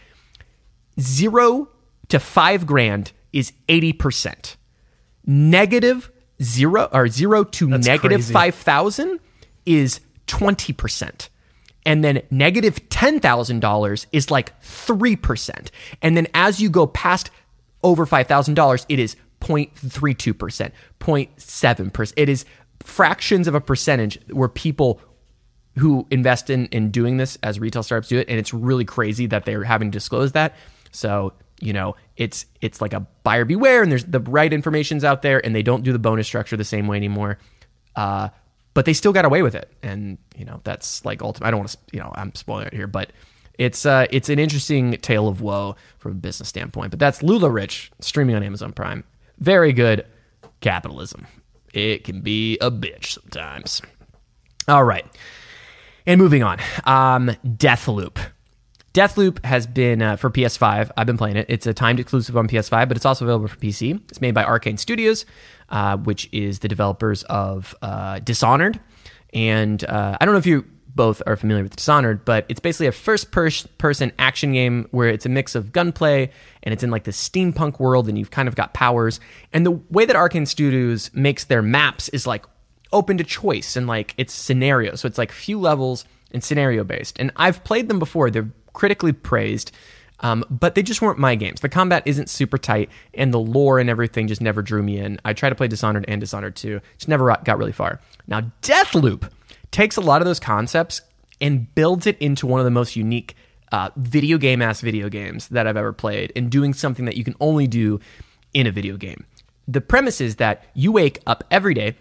Zero to five grand is eighty percent. Negative zero or zero to That's negative crazy. five thousand is twenty percent. And then negative ten thousand dollars is like three percent. And then as you go past over five thousand dollars, it is zero point three two percent, zero point seven percent. It is fractions of a percentage where people who invest in, in doing this as retail startups do it. And it's really crazy that they're having to disclose that. So, you know, it's it's like a buyer beware, and there's the right information's out there, and they don't do the bonus structure the same way anymore. Uh, but they still got away with it. And, you know, that's like ultimate. I don't want to, you know, I'm spoiling it here, but it's uh, it's an interesting tale of woe from a business standpoint. But that's LuLaRich, streaming on Amazon Prime. Very good capitalism. It can be a bitch sometimes. All right. And moving on. Um, Deathloop. Deathloop has been, uh, for P S five, I've been playing it. It's a timed exclusive on P S five, but it's also available for P C. It's made by Arcane Studios, uh, which is the developers of uh, Dishonored. And uh, I don't know if you both are familiar with Dishonored, but it's basically a first-person action game where it's a mix of gunplay, and it's in like the steampunk world, and you've kind of got powers. And the way that Arcane Studios makes their maps is like open to choice, and like it's scenario. So it's like few levels and scenario-based. And I've played them before. They're critically praised, um, but they just weren't my games. The combat isn't super tight, and the lore and everything just never drew me in. I tried to play Dishonored and Dishonored two, just never got really far. Now, Deathloop takes a lot of those concepts and builds it into one of the most unique uh, video game ass video games that I've ever played, and doing something that you can only do in a video game. The premise is that you wake up every day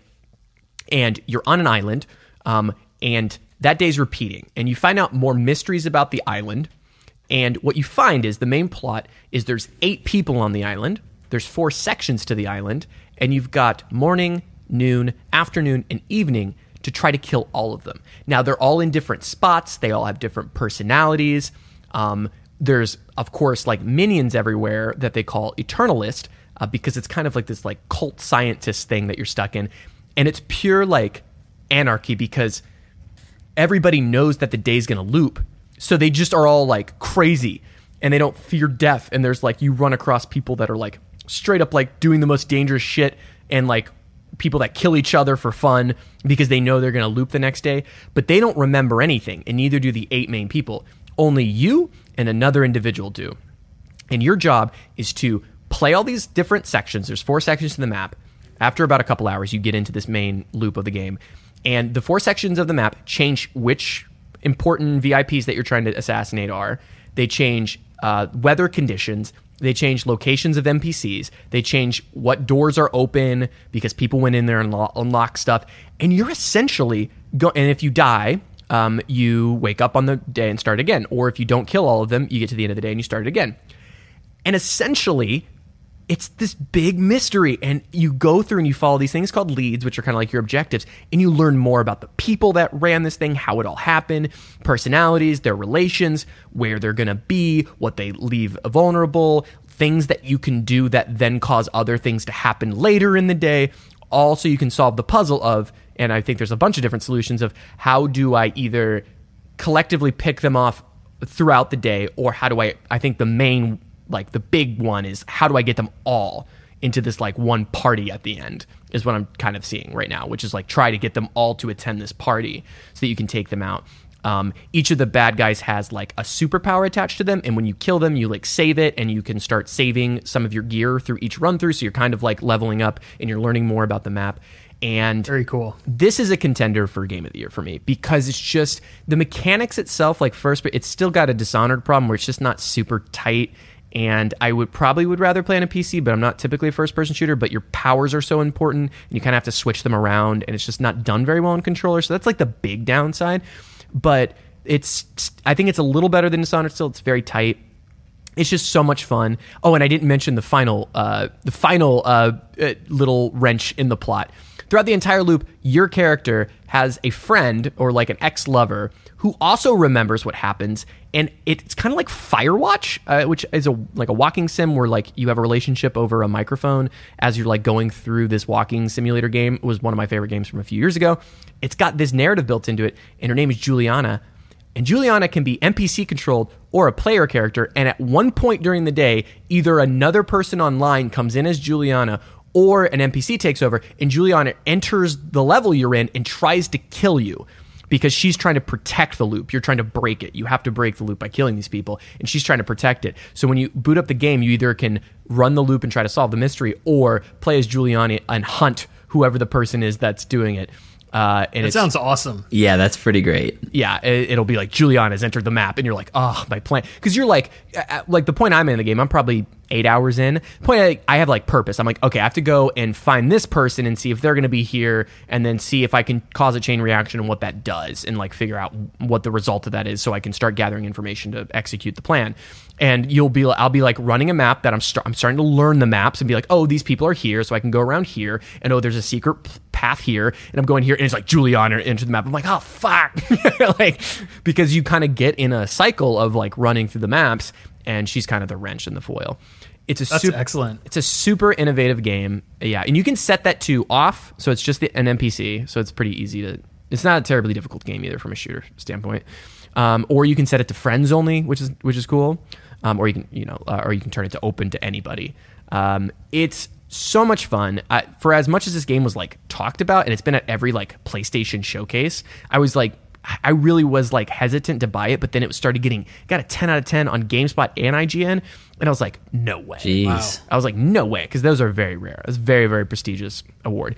and you're on an island, um, and that day's repeating, and you find out more mysteries about the island. And what you find is the main plot is there's eight people on the island. There's four sections to the island, and you've got morning, noon, afternoon, and evening to try to kill all of them. Now, they're all in different spots. They all have different personalities. Um, there's, of course, like minions everywhere that they call Eternalist, uh, because it's kind of like this like cult scientist thing that you're stuck in. And it's pure like anarchy because everybody knows that the day's going to loop. So they just are all like crazy and they don't fear death. And there's like, you run across people that are like straight up like doing the most dangerous shit, and like people that kill each other for fun because they know they're going to loop the next day, but they don't remember anything, and neither do the eight main people. Only you and another individual do. And your job is to play all these different sections. There's four sections to the map. After about a couple hours, you get into this main loop of the game. And the four sections of the map change which important V I Ps that you're trying to assassinate are. They change uh, weather conditions. They change locations of N P Cs. They change what doors are open because people went in there and lo- unlocked stuff. And you're essentially go. And if you die, um, you wake up on the day and start again. Or if you don't kill all of them, you get to the end of the day and you start again. And essentially, it's this big mystery, and you go through and you follow these things called leads, which are kind of like your objectives, and you learn more about the people that ran this thing, how it all happened, personalities, their relations, where they're going to be, what they leave vulnerable, things that you can do that then cause other things to happen later in the day. Also, you can solve the puzzle of, and I think there's a bunch of different solutions of how do I either collectively pick them off throughout the day, or how do I, I think the main like the big one is how do I get them all into this like one party at the end is what I'm kind of seeing right now, which is like try to get them all to attend this party so that you can take them out. Um, each of the bad guys has like a superpower attached to them, and when you kill them, you like save it, and you can start saving some of your gear through each run through. So you're kind of like leveling up and you're learning more about the map. And very cool. This is a contender for Game of the Year for me because it's just the mechanics itself, like first, but it's still got a Dishonored problem where it's just not super tight. And I would probably would rather play on a P C, but I'm not typically a first-person shooter, but your powers are so important, and you kind of have to switch them around, and it's just not done very well in controller, so that's like the big downside. But it's, I think it's a little better than Dishonored still. It's very tight. It's just so much fun. Oh, and I didn't mention the final, uh, the final uh, uh, little wrench in the plot. Throughout the entire loop, your character has a friend or like an ex-lover who also remembers what happens, and it's kind of like Firewatch, uh, which is a like a walking sim where like you have a relationship over a microphone as you're like going through this walking simulator game. It was one of my favorite games from a few years ago. It's got this narrative built into it, and her name is Juliana, and Juliana can be N P C controlled or a player character, and at one point during the day, either another person online comes in as Juliana or an N P C takes over, and Juliana enters the level you're in and tries to kill you because she's trying to protect the loop. You're trying to break it. You have to break the loop by killing these people, and she's trying to protect it. So when you boot up the game, you either can run the loop and try to solve the mystery, or play as Juliana and hunt whoever the person is that's doing it. Uh, and it sounds awesome. Yeah, that's pretty great. Yeah, it, it'll be like Juliana's entered the map, and you're like, oh, my plan. Because you're like, uh, like the point I'm in the game, I'm probably eight hours in. The point I, I have like purpose. I'm like, okay, I have to go and find this person and see if they're going to be here, and then see if I can cause a chain reaction and what that does, and like figure out what the result of that is, so I can start gathering information to execute the plan. And you'll be, I'll be like running a map that I'm, st- I'm starting to learn the maps and be like, oh, these people are here, so I can go around here, and oh, there's a secret path here, and I'm going here, and it's like Juliana into the map. I'm like, oh fuck, like because you kind of get in a cycle of like running through the maps, and she's kind of the wrench in the foil. It's a That's super, excellent. It's a super innovative game, yeah, and you can set that to off, so it's just the, an N P C, so it's pretty easy to. It's not a terribly difficult game either from a shooter standpoint, um, or you can set it to friends only, which is which is cool, um, or you can you know, uh, or you can turn it to open to anybody. Um, it's so much fun. I, for as much as this game was like talked about, and it's been at every like PlayStation showcase, I was like, I really was like hesitant to buy it, but then it started getting got a ten out of ten on GameSpot and I G N, and I was like, no way. Jeez. Wow. I was like, no way, because those are very rare. It's a very, very prestigious award.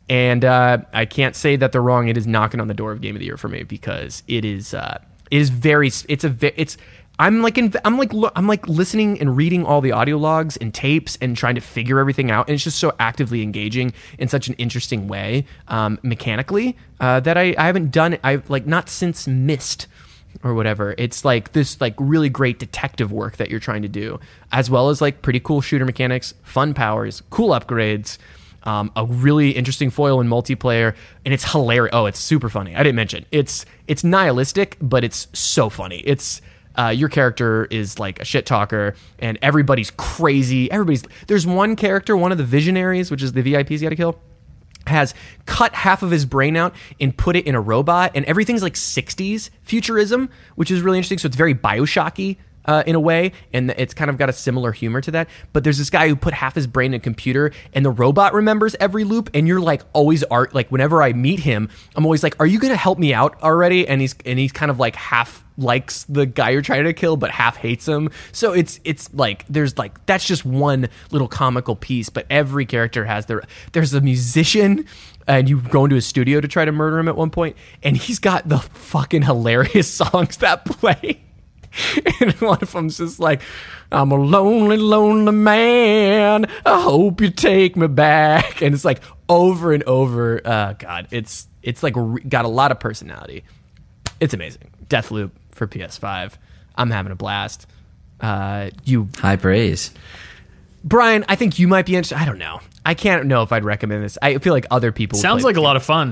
And uh, I can't say that they're wrong. It is knocking on the door of Game of the Year for me because it is uh, it is very it's a ve- it's I'm like in, I'm like I'm like listening and reading all the audio logs and tapes and trying to figure everything out, and it's just so actively engaging in such an interesting way um, mechanically uh, that I, I haven't done it. I've like not since Myst or whatever. It's like this like really great detective work that you're trying to do, as well as like pretty cool shooter mechanics, fun powers, cool upgrades. Um, a really interesting foil in multiplayer, and it's hilarious. Oh, it's super funny. I didn't mention it's it's nihilistic, but it's so funny. It's uh, your character is like a shit talker, and everybody's crazy. Everybody's there's one character, one of the visionaries, which is the V I Ps you got to kill, has cut half of his brain out and put it in a robot, and everything's like sixties futurism, which is really interesting. So it's very Bioshocky. Uh, in a way, and it's kind of got a similar humor to that. But there's this guy who put half his brain in a computer, and the robot remembers every loop, and you're like always art like whenever I meet him, I'm always like, are you gonna help me out already? And he's and he's kind of like half likes the guy you're trying to kill, but half hates him. So it's it's like there's like that's just one little comical piece, but every character has their there's a musician, and you go into a studio to try to murder him at one point, and he's got the fucking hilarious songs that play. And one of them's just like, I'm a lonely, lonely man. I hope you take me back. And it's like over and over. Uh, God, it's it's like re- got a lot of personality. It's amazing. Deathloop for P S five. I'm having a blast. Uh, you high praise, Brian. I think you might be interested. I don't know. I can't know if I'd recommend this. I feel like other people. would Sounds play like a lot of fun.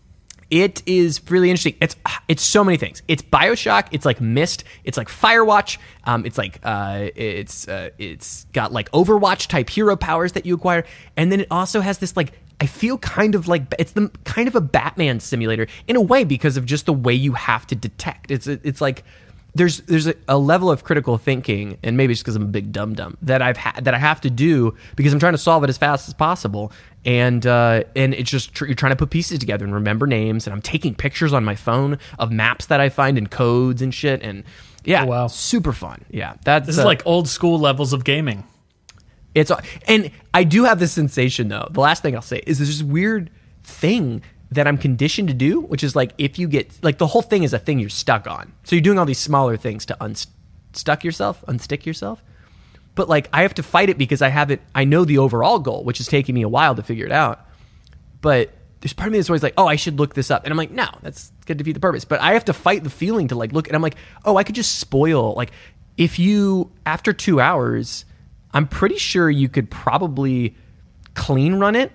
It is really interesting. It's it's so many things. It's BioShock. It's like Myst. It's like Firewatch. Um, it's like uh, it's uh, it's got like Overwatch type hero powers that you acquire, and then it also has this like I feel kind of like it's the kind of a Batman simulator in a way because of just the way you have to detect. It's it's like there's there's a, a level of critical thinking, and maybe it's because I'm a big dum dum that I've ha- that I have to do because I'm trying to solve it as fast as possible. And uh, and it's just tr- you're trying to put pieces together and remember names. And I'm taking pictures on my phone of maps that I find and codes and shit. And yeah, oh, wow. super fun. Yeah, that's this uh, is like old school levels of gaming. It's and I do have this sensation though. The last thing I'll say is there's this weird thing that I'm conditioned to do, which is like if you get like the whole thing is a thing you're stuck on. So you're doing all these smaller things to unstuck yourself, unstick yourself. But like I have to fight it because I haven't. I know the overall goal, which is taking me a while to figure it out. But there's part of me that's always like, oh, I should look this up, and I'm like, no, that's gonna defeat the purpose. But I have to fight the feeling to like look, and I'm like, oh, I could just spoil. Like if you after two hours, I'm pretty sure you could probably clean run it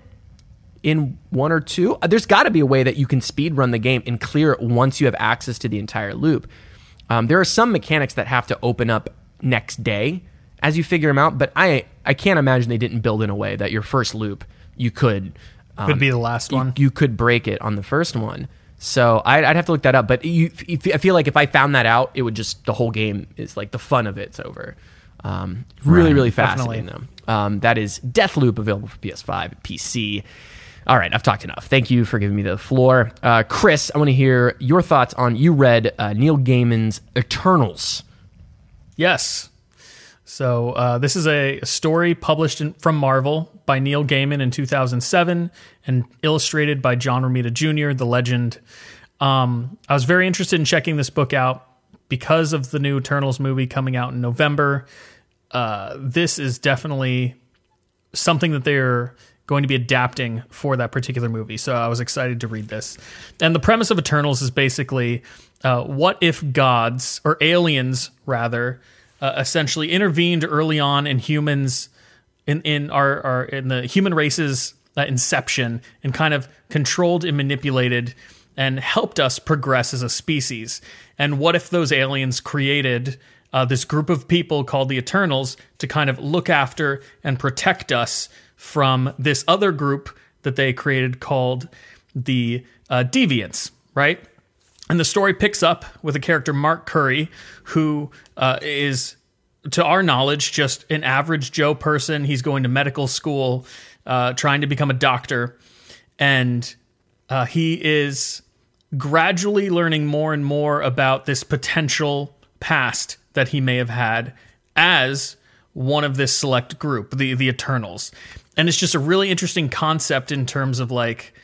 in one or two. There's got to be a way that you can speed run the game and clear it once you have access to the entire loop. Um, there are some mechanics that have to open up next day as you figure them out, but I I can't imagine they didn't build in a way that your first loop you could um, could be the last one. You, you could break it on the first one. So I'd, I'd have to look that up. But you, if, I feel like if I found that out, it would just the whole game is like the fun of it's over. Um, really, right, really fascinating though. Um, that is Deathloop, available for P S five, P C. All right, I've talked enough. Thank you for giving me the floor. Uh, Chris, I want to hear your thoughts on, you read uh, Neil Gaiman's Eternals. Yes. So uh, this is a story published in, from Marvel by Neil Gaiman in two thousand seven and illustrated by John Romita Junior, the legend. Um, I was very interested in checking this book out because of the new Eternals movie coming out in November. Uh, this is definitely something that they're going to be adapting for that particular movie. So I was excited to read this. And the premise of Eternals is basically uh, what if gods, or aliens rather, uh, essentially intervened early on in humans, in, in our, our in the human race's uh, inception, and kind of controlled and manipulated and helped us progress as a species. And what if those aliens created uh, this group of people called the Eternals to kind of look after and protect us from this other group that they created called the uh, Deviants, right? And the story picks up with a character, Mark Curry, who uh, is, to our knowledge, just an average Joe person. He's going to medical school, uh, trying to become a doctor. And uh, he is gradually learning more and more about this potential past that he may have had as one of this select group, the, the Eternals. and it's just a really interesting concept in terms of like,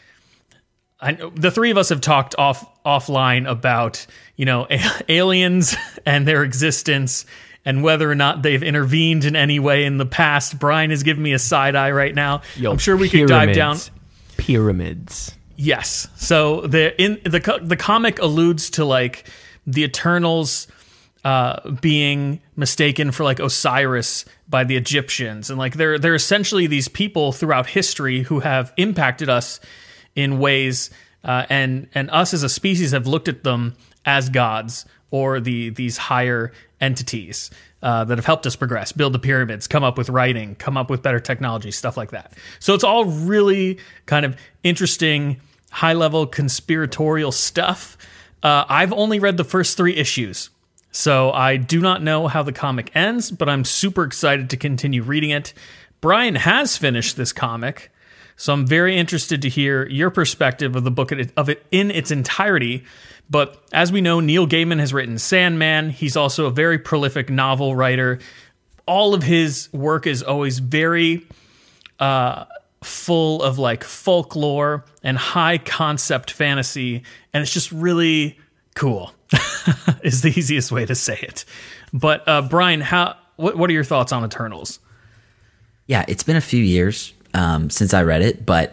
I know the three of us have talked off offline about, you know, aliens and their existence and whether or not they've intervened in any way in the past. Brian is giving me a side eye right now. Yo, I'm sure we could dive down. Pyramids. Yes. So the in the co- the comic alludes to like the Eternals uh, being mistaken for like Osiris by the Egyptians, and like they're they're essentially these people throughout history who have impacted us in ways, uh, and and us as a species have looked at them as gods or the these higher entities uh, that have helped us progress, build the pyramids, come up with writing, come up with better technology, stuff like that. So it's all really kind of interesting, high-level conspiratorial stuff. Uh, I've only read the first three issues, so I do not know how the comic ends, but I'm super excited to continue reading it. Brian has finished this comic, so I'm very interested to hear your perspective of the book of it in its entirety. But as we know, Neil Gaiman has written Sandman. He's also a very prolific novel writer. All of his work is always very uh, full of like folklore and high concept fantasy, and it's just really cool. Is the easiest way to say it. But uh, Brian, how what what are your thoughts on Eternals? Yeah, it's been a few years um, since I read it, but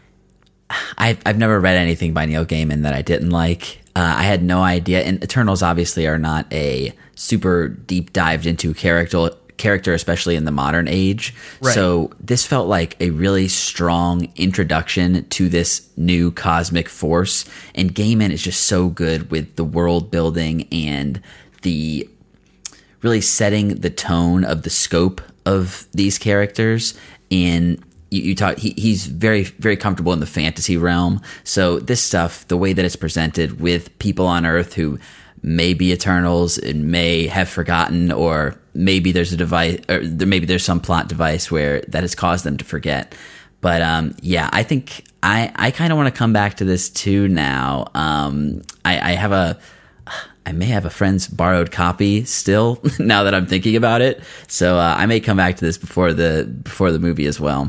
I've I've never read anything by Neil Gaiman that I didn't like. Uh, I had no idea, and Eternals obviously are not a super deep dived into character, character, especially in the modern age. Right. So this felt like a really strong introduction to this new cosmic force, and Gaiman is just so good with the world building and the really setting the tone of the scope of these characters. In You, you talk. He, he's very, very comfortable in the fantasy realm. So this stuff, the way that it's presented with people on Earth who may be Eternals and may have forgotten, or maybe there's a device, or there, maybe there's some plot device where that has caused them to forget. But um, yeah, I think I, I kind of want to come back to this too now. Um, I, I have a. I may have a friend's borrowed copy still. Now that I'm thinking about it, so uh, I may come back to this before the before the movie as well.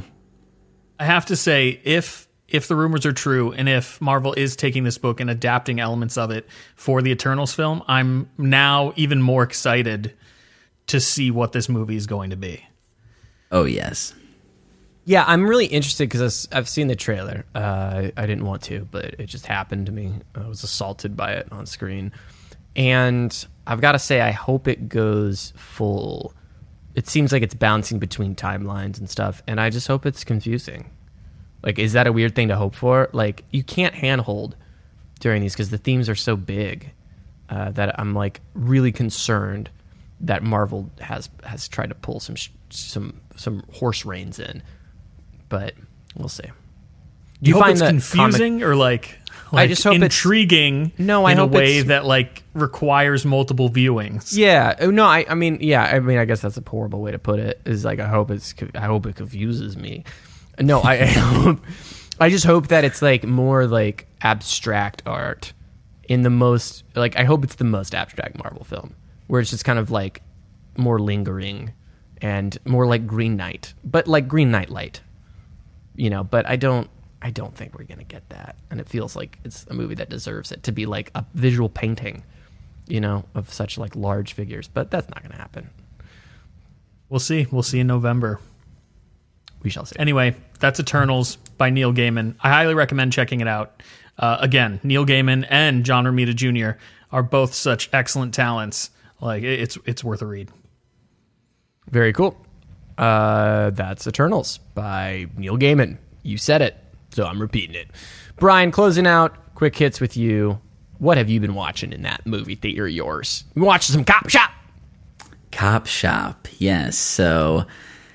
I have to say, if if the rumors are true, and if Marvel is taking this book and adapting elements of it for the Eternals film, I'm now even more excited to see what this movie is going to be. Oh, yes. Yeah, I'm really interested because I've seen the trailer. Uh, I didn't want to, but it just happened to me. I was assaulted by it on screen. And I've got to say, I hope it goes full. It seems like it's bouncing between timelines and stuff, and I just hope it's confusing. Like, is that a weird thing to hope for? Like, you can't handhold during these because the themes are so big uh, that I'm, like, really concerned that Marvel has has tried to pull some sh- some some horse reins in. But we'll see. Do you, you hope it's confusing comic- or, like... Like I just hope intriguing it's, no, I in hope a way it's, that like requires multiple viewings. Yeah, no, I, I mean, yeah, I mean, I guess that's a horrible way to put it. Is like I hope it's, I hope it confuses me. No, I, I hope, I just hope that it's like more like abstract art in the most like I hope it's the most abstract Marvel film where it's just kind of like more lingering and more like Green Knight, but like Green Knight light, you know. But I don't. I don't think we're going to get that. And it feels like it's a movie that deserves it to be like a visual painting, you know, of such like large figures. But that's not going to happen. We'll see. We'll see in November. We shall see. Anyway, that's Eternals by Neil Gaiman. I highly recommend checking it out. Uh, again, Neil Gaiman and John Romita Junior are both such excellent talents. Like it's it's worth a read. Very cool. Uh, that's Eternals by Neil Gaiman. You said it. So I'm repeating it. Brian, closing out, quick hits with you. What have you been watching in that movie theater of yours? You watching some Cop Shop? Cop Shop, yes. So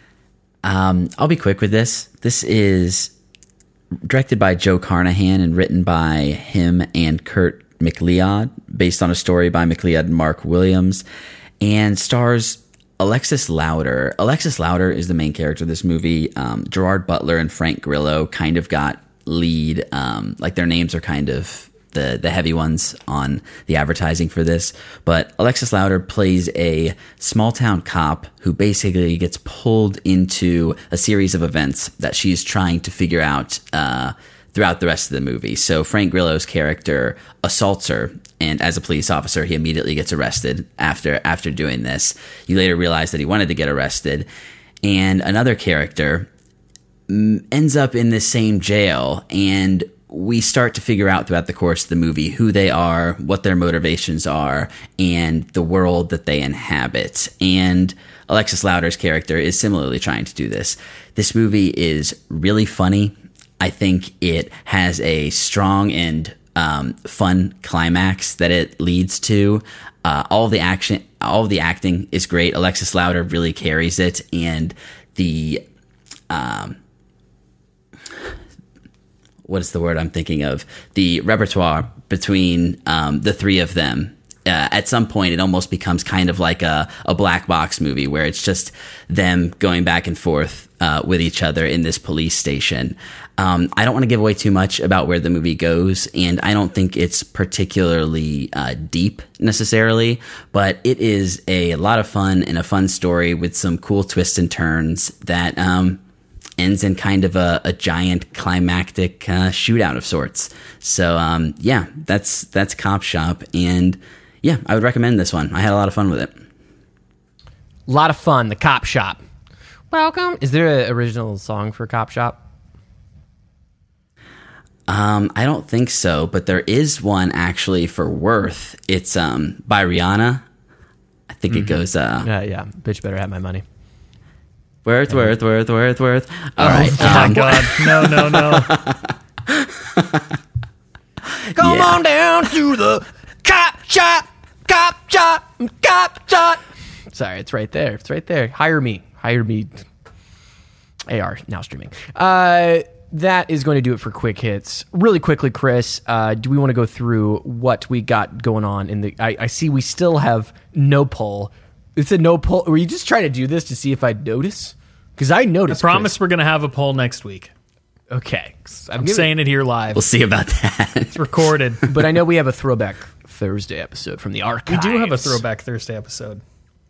um, I'll be quick with this. This is directed by Joe Carnahan and written by him and Kurt McLeod, based on a story by McLeod and Mark Williams, and stars Alexis Louder. Alexis Louder is the main character of this movie. Um, Gerard Butler and Frank Grillo kind of got lead. Um, like their names are kind of the the heavy ones on the advertising for this. But Alexis Louder plays a small town cop who basically gets pulled into a series of events that she's trying to figure out uh, throughout the rest of the movie. So Frank Grillo's character assaults her, and as a police officer, he immediately gets arrested after after doing this. You later realize that he wanted to get arrested, and another character ends up in the same jail, and we start to figure out throughout the course of the movie who they are, what their motivations are, and the world that they inhabit. And Alexis Louder's character is similarly trying to do this. This movie is really funny. I think it has a strong and um, fun climax that it leads to. Uh, all the action, all of the acting is great. Alexis Louder really carries it, and the um, what is the word I'm thinking of? The repertoire between um, the three of them. Uh, at some point, it almost becomes kind of like a, a black box movie where it's just them going back and forth uh, with each other in this police station. Um, I don't want to give away too much about where the movie goes, and I don't think it's particularly uh, deep necessarily, but it is a lot of fun and a fun story with some cool twists and turns that um, ends in kind of a, a giant climactic uh, shootout of sorts. So um, yeah, that's that's Cop Shop, and yeah, I would recommend this one. I had a lot of fun with it. A lot of fun. The Cop Shop. Welcome. Is there an original song for Cop Shop? Um, I don't think so, but there is one actually for Worth. It's um by Rihanna. I think mm-hmm. it goes. Uh, yeah, yeah. Bitch better have my money. Worth, worth, worth, worth, worth. All oh, right. Oh um, my God! No, no, no. Come yeah. on down to the Cop Shop, Cop Shop, Cop Shop. Sorry, it's right there. It's right there. Hire me. Hire me. A R now streaming. Uh. That is going to do it for quick hits. Really quickly, Chris, uh, do we want to go through what we got going on in the? I, I see we still have no poll. It's a no poll. Were you just trying to do this to see if I'd notice? Because I noticed. I promise Chris. we're going to have a poll next week. Okay, I'm, I'm saying it here live. We'll see about that. It's recorded. But I know we have a Throwback Thursday episode from the archives. We do have a Throwback Thursday episode.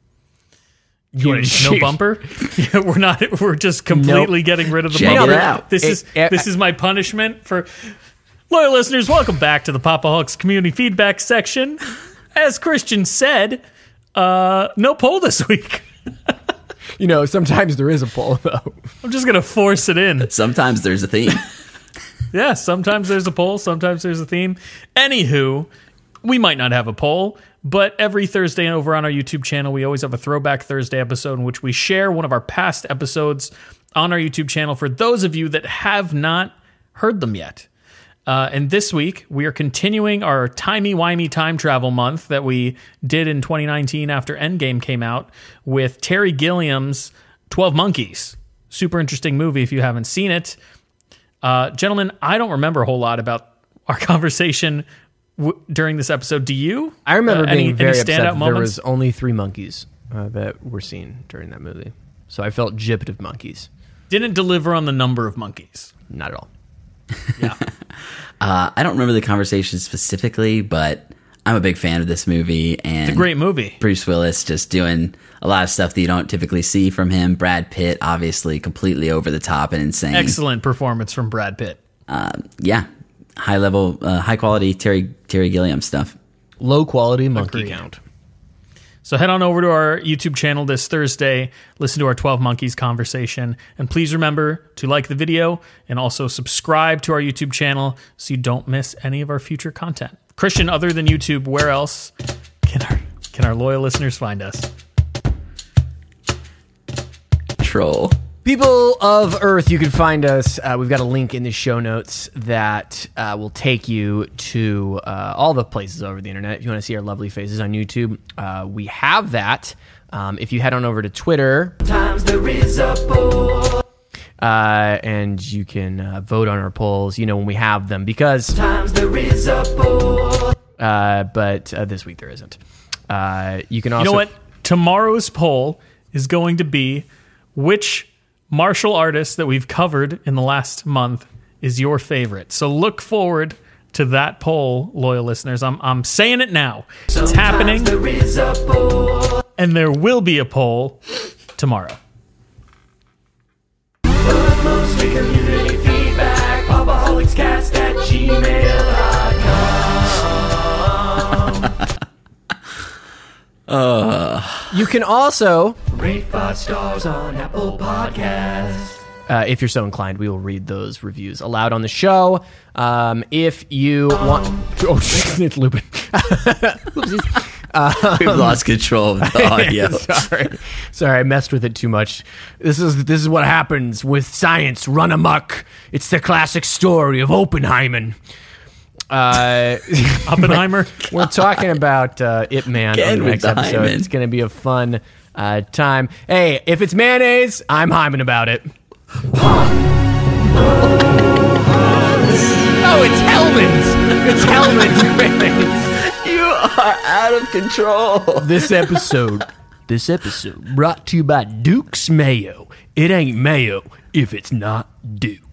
You want to, no bumper? Yeah, we're not. We're just completely nope. getting rid of the Check bumper. It out. This it, is it, this is my punishment for loyal listeners. Welcome back to the Popaholics community feedback section. As Christian said, uh, no poll this week. You know, sometimes there is a poll though. I'm just gonna force it in. Sometimes there's a theme. Yeah, sometimes there's a poll. Sometimes there's a theme. Anywho, we might not have a poll. But every Thursday over on our YouTube channel, we always have a Throwback Thursday episode in which we share one of our past episodes on our YouTube channel for those of you that have not heard them yet. Uh, and this week, we are continuing our timey-wimey time travel month that we did in twenty nineteen after Endgame came out with Terry Gilliam's twelve Monkeys. Super interesting movie if you haven't seen it. Uh, gentlemen, I don't remember a whole lot about our conversation W- during this episode. Do you? I remember uh, being any, very any upset that moments? there was only three monkeys uh, that were seen during that movie. So I felt gypped of monkeys. Didn't deliver on the number of monkeys. Not at all. Yeah. uh, I don't remember the conversation specifically, but I'm a big fan of this movie. And it's a great movie. Bruce Willis just doing a lot of stuff that you don't typically see from him. Brad Pitt, obviously, completely over the top and insane. Excellent performance from Brad Pitt. Uh, yeah. High level, uh, high quality Terry Terry Gilliam stuff. Low quality monkey Agreed. count. So head on over to our YouTube channel this Thursday, listen to our twelve Monkeys conversation, and please remember to like the video and also subscribe to our YouTube channel so you don't miss any of our future content. Christian, other than YouTube, where else can our can our loyal listeners find us? Troll. People of Earth, you can find us. Uh, we've got a link in the show notes that uh, will take you to uh, all the places over the internet. If you want to see our lovely faces on YouTube, uh, we have that. Um, if you head on over to Twitter, times there is a poll, uh, and you can uh, vote on our polls. You know when we have them because times there is a poll. Uh, but uh, this week there isn't. Uh, you can also. You know what? Tomorrow's poll is going to be which martial artist that we've covered in the last month is your favorite. So look forward to that poll, loyal listeners. I'm I'm saying it now. It's happening. There is a poll. And there will be a poll tomorrow. For mostly community feedback, popaholicscast at gmail dot com. uh. You can also rate five stars on Apple Podcasts. Uh, if you're so inclined, we will read those reviews aloud on the show. Um, if you want... Oh, it's Lupin. Um, We've lost control of the audio. Sorry, sorry, I messed with it too much. This is this is what happens with science run amok. It's the classic story of Oppenheimer. Uh, Oppenheimer. We're talking about uh, Ip Man Again on the with next the episode. hymen. It's going to be a fun uh, time. Hey, if it's mayonnaise, I'm hymen about it. Oh, it's Hellman's. It's Hellman's mayonnaise. You are out of control. This episode, this episode brought to you by Duke's Mayo. It ain't mayo if it's not Duke.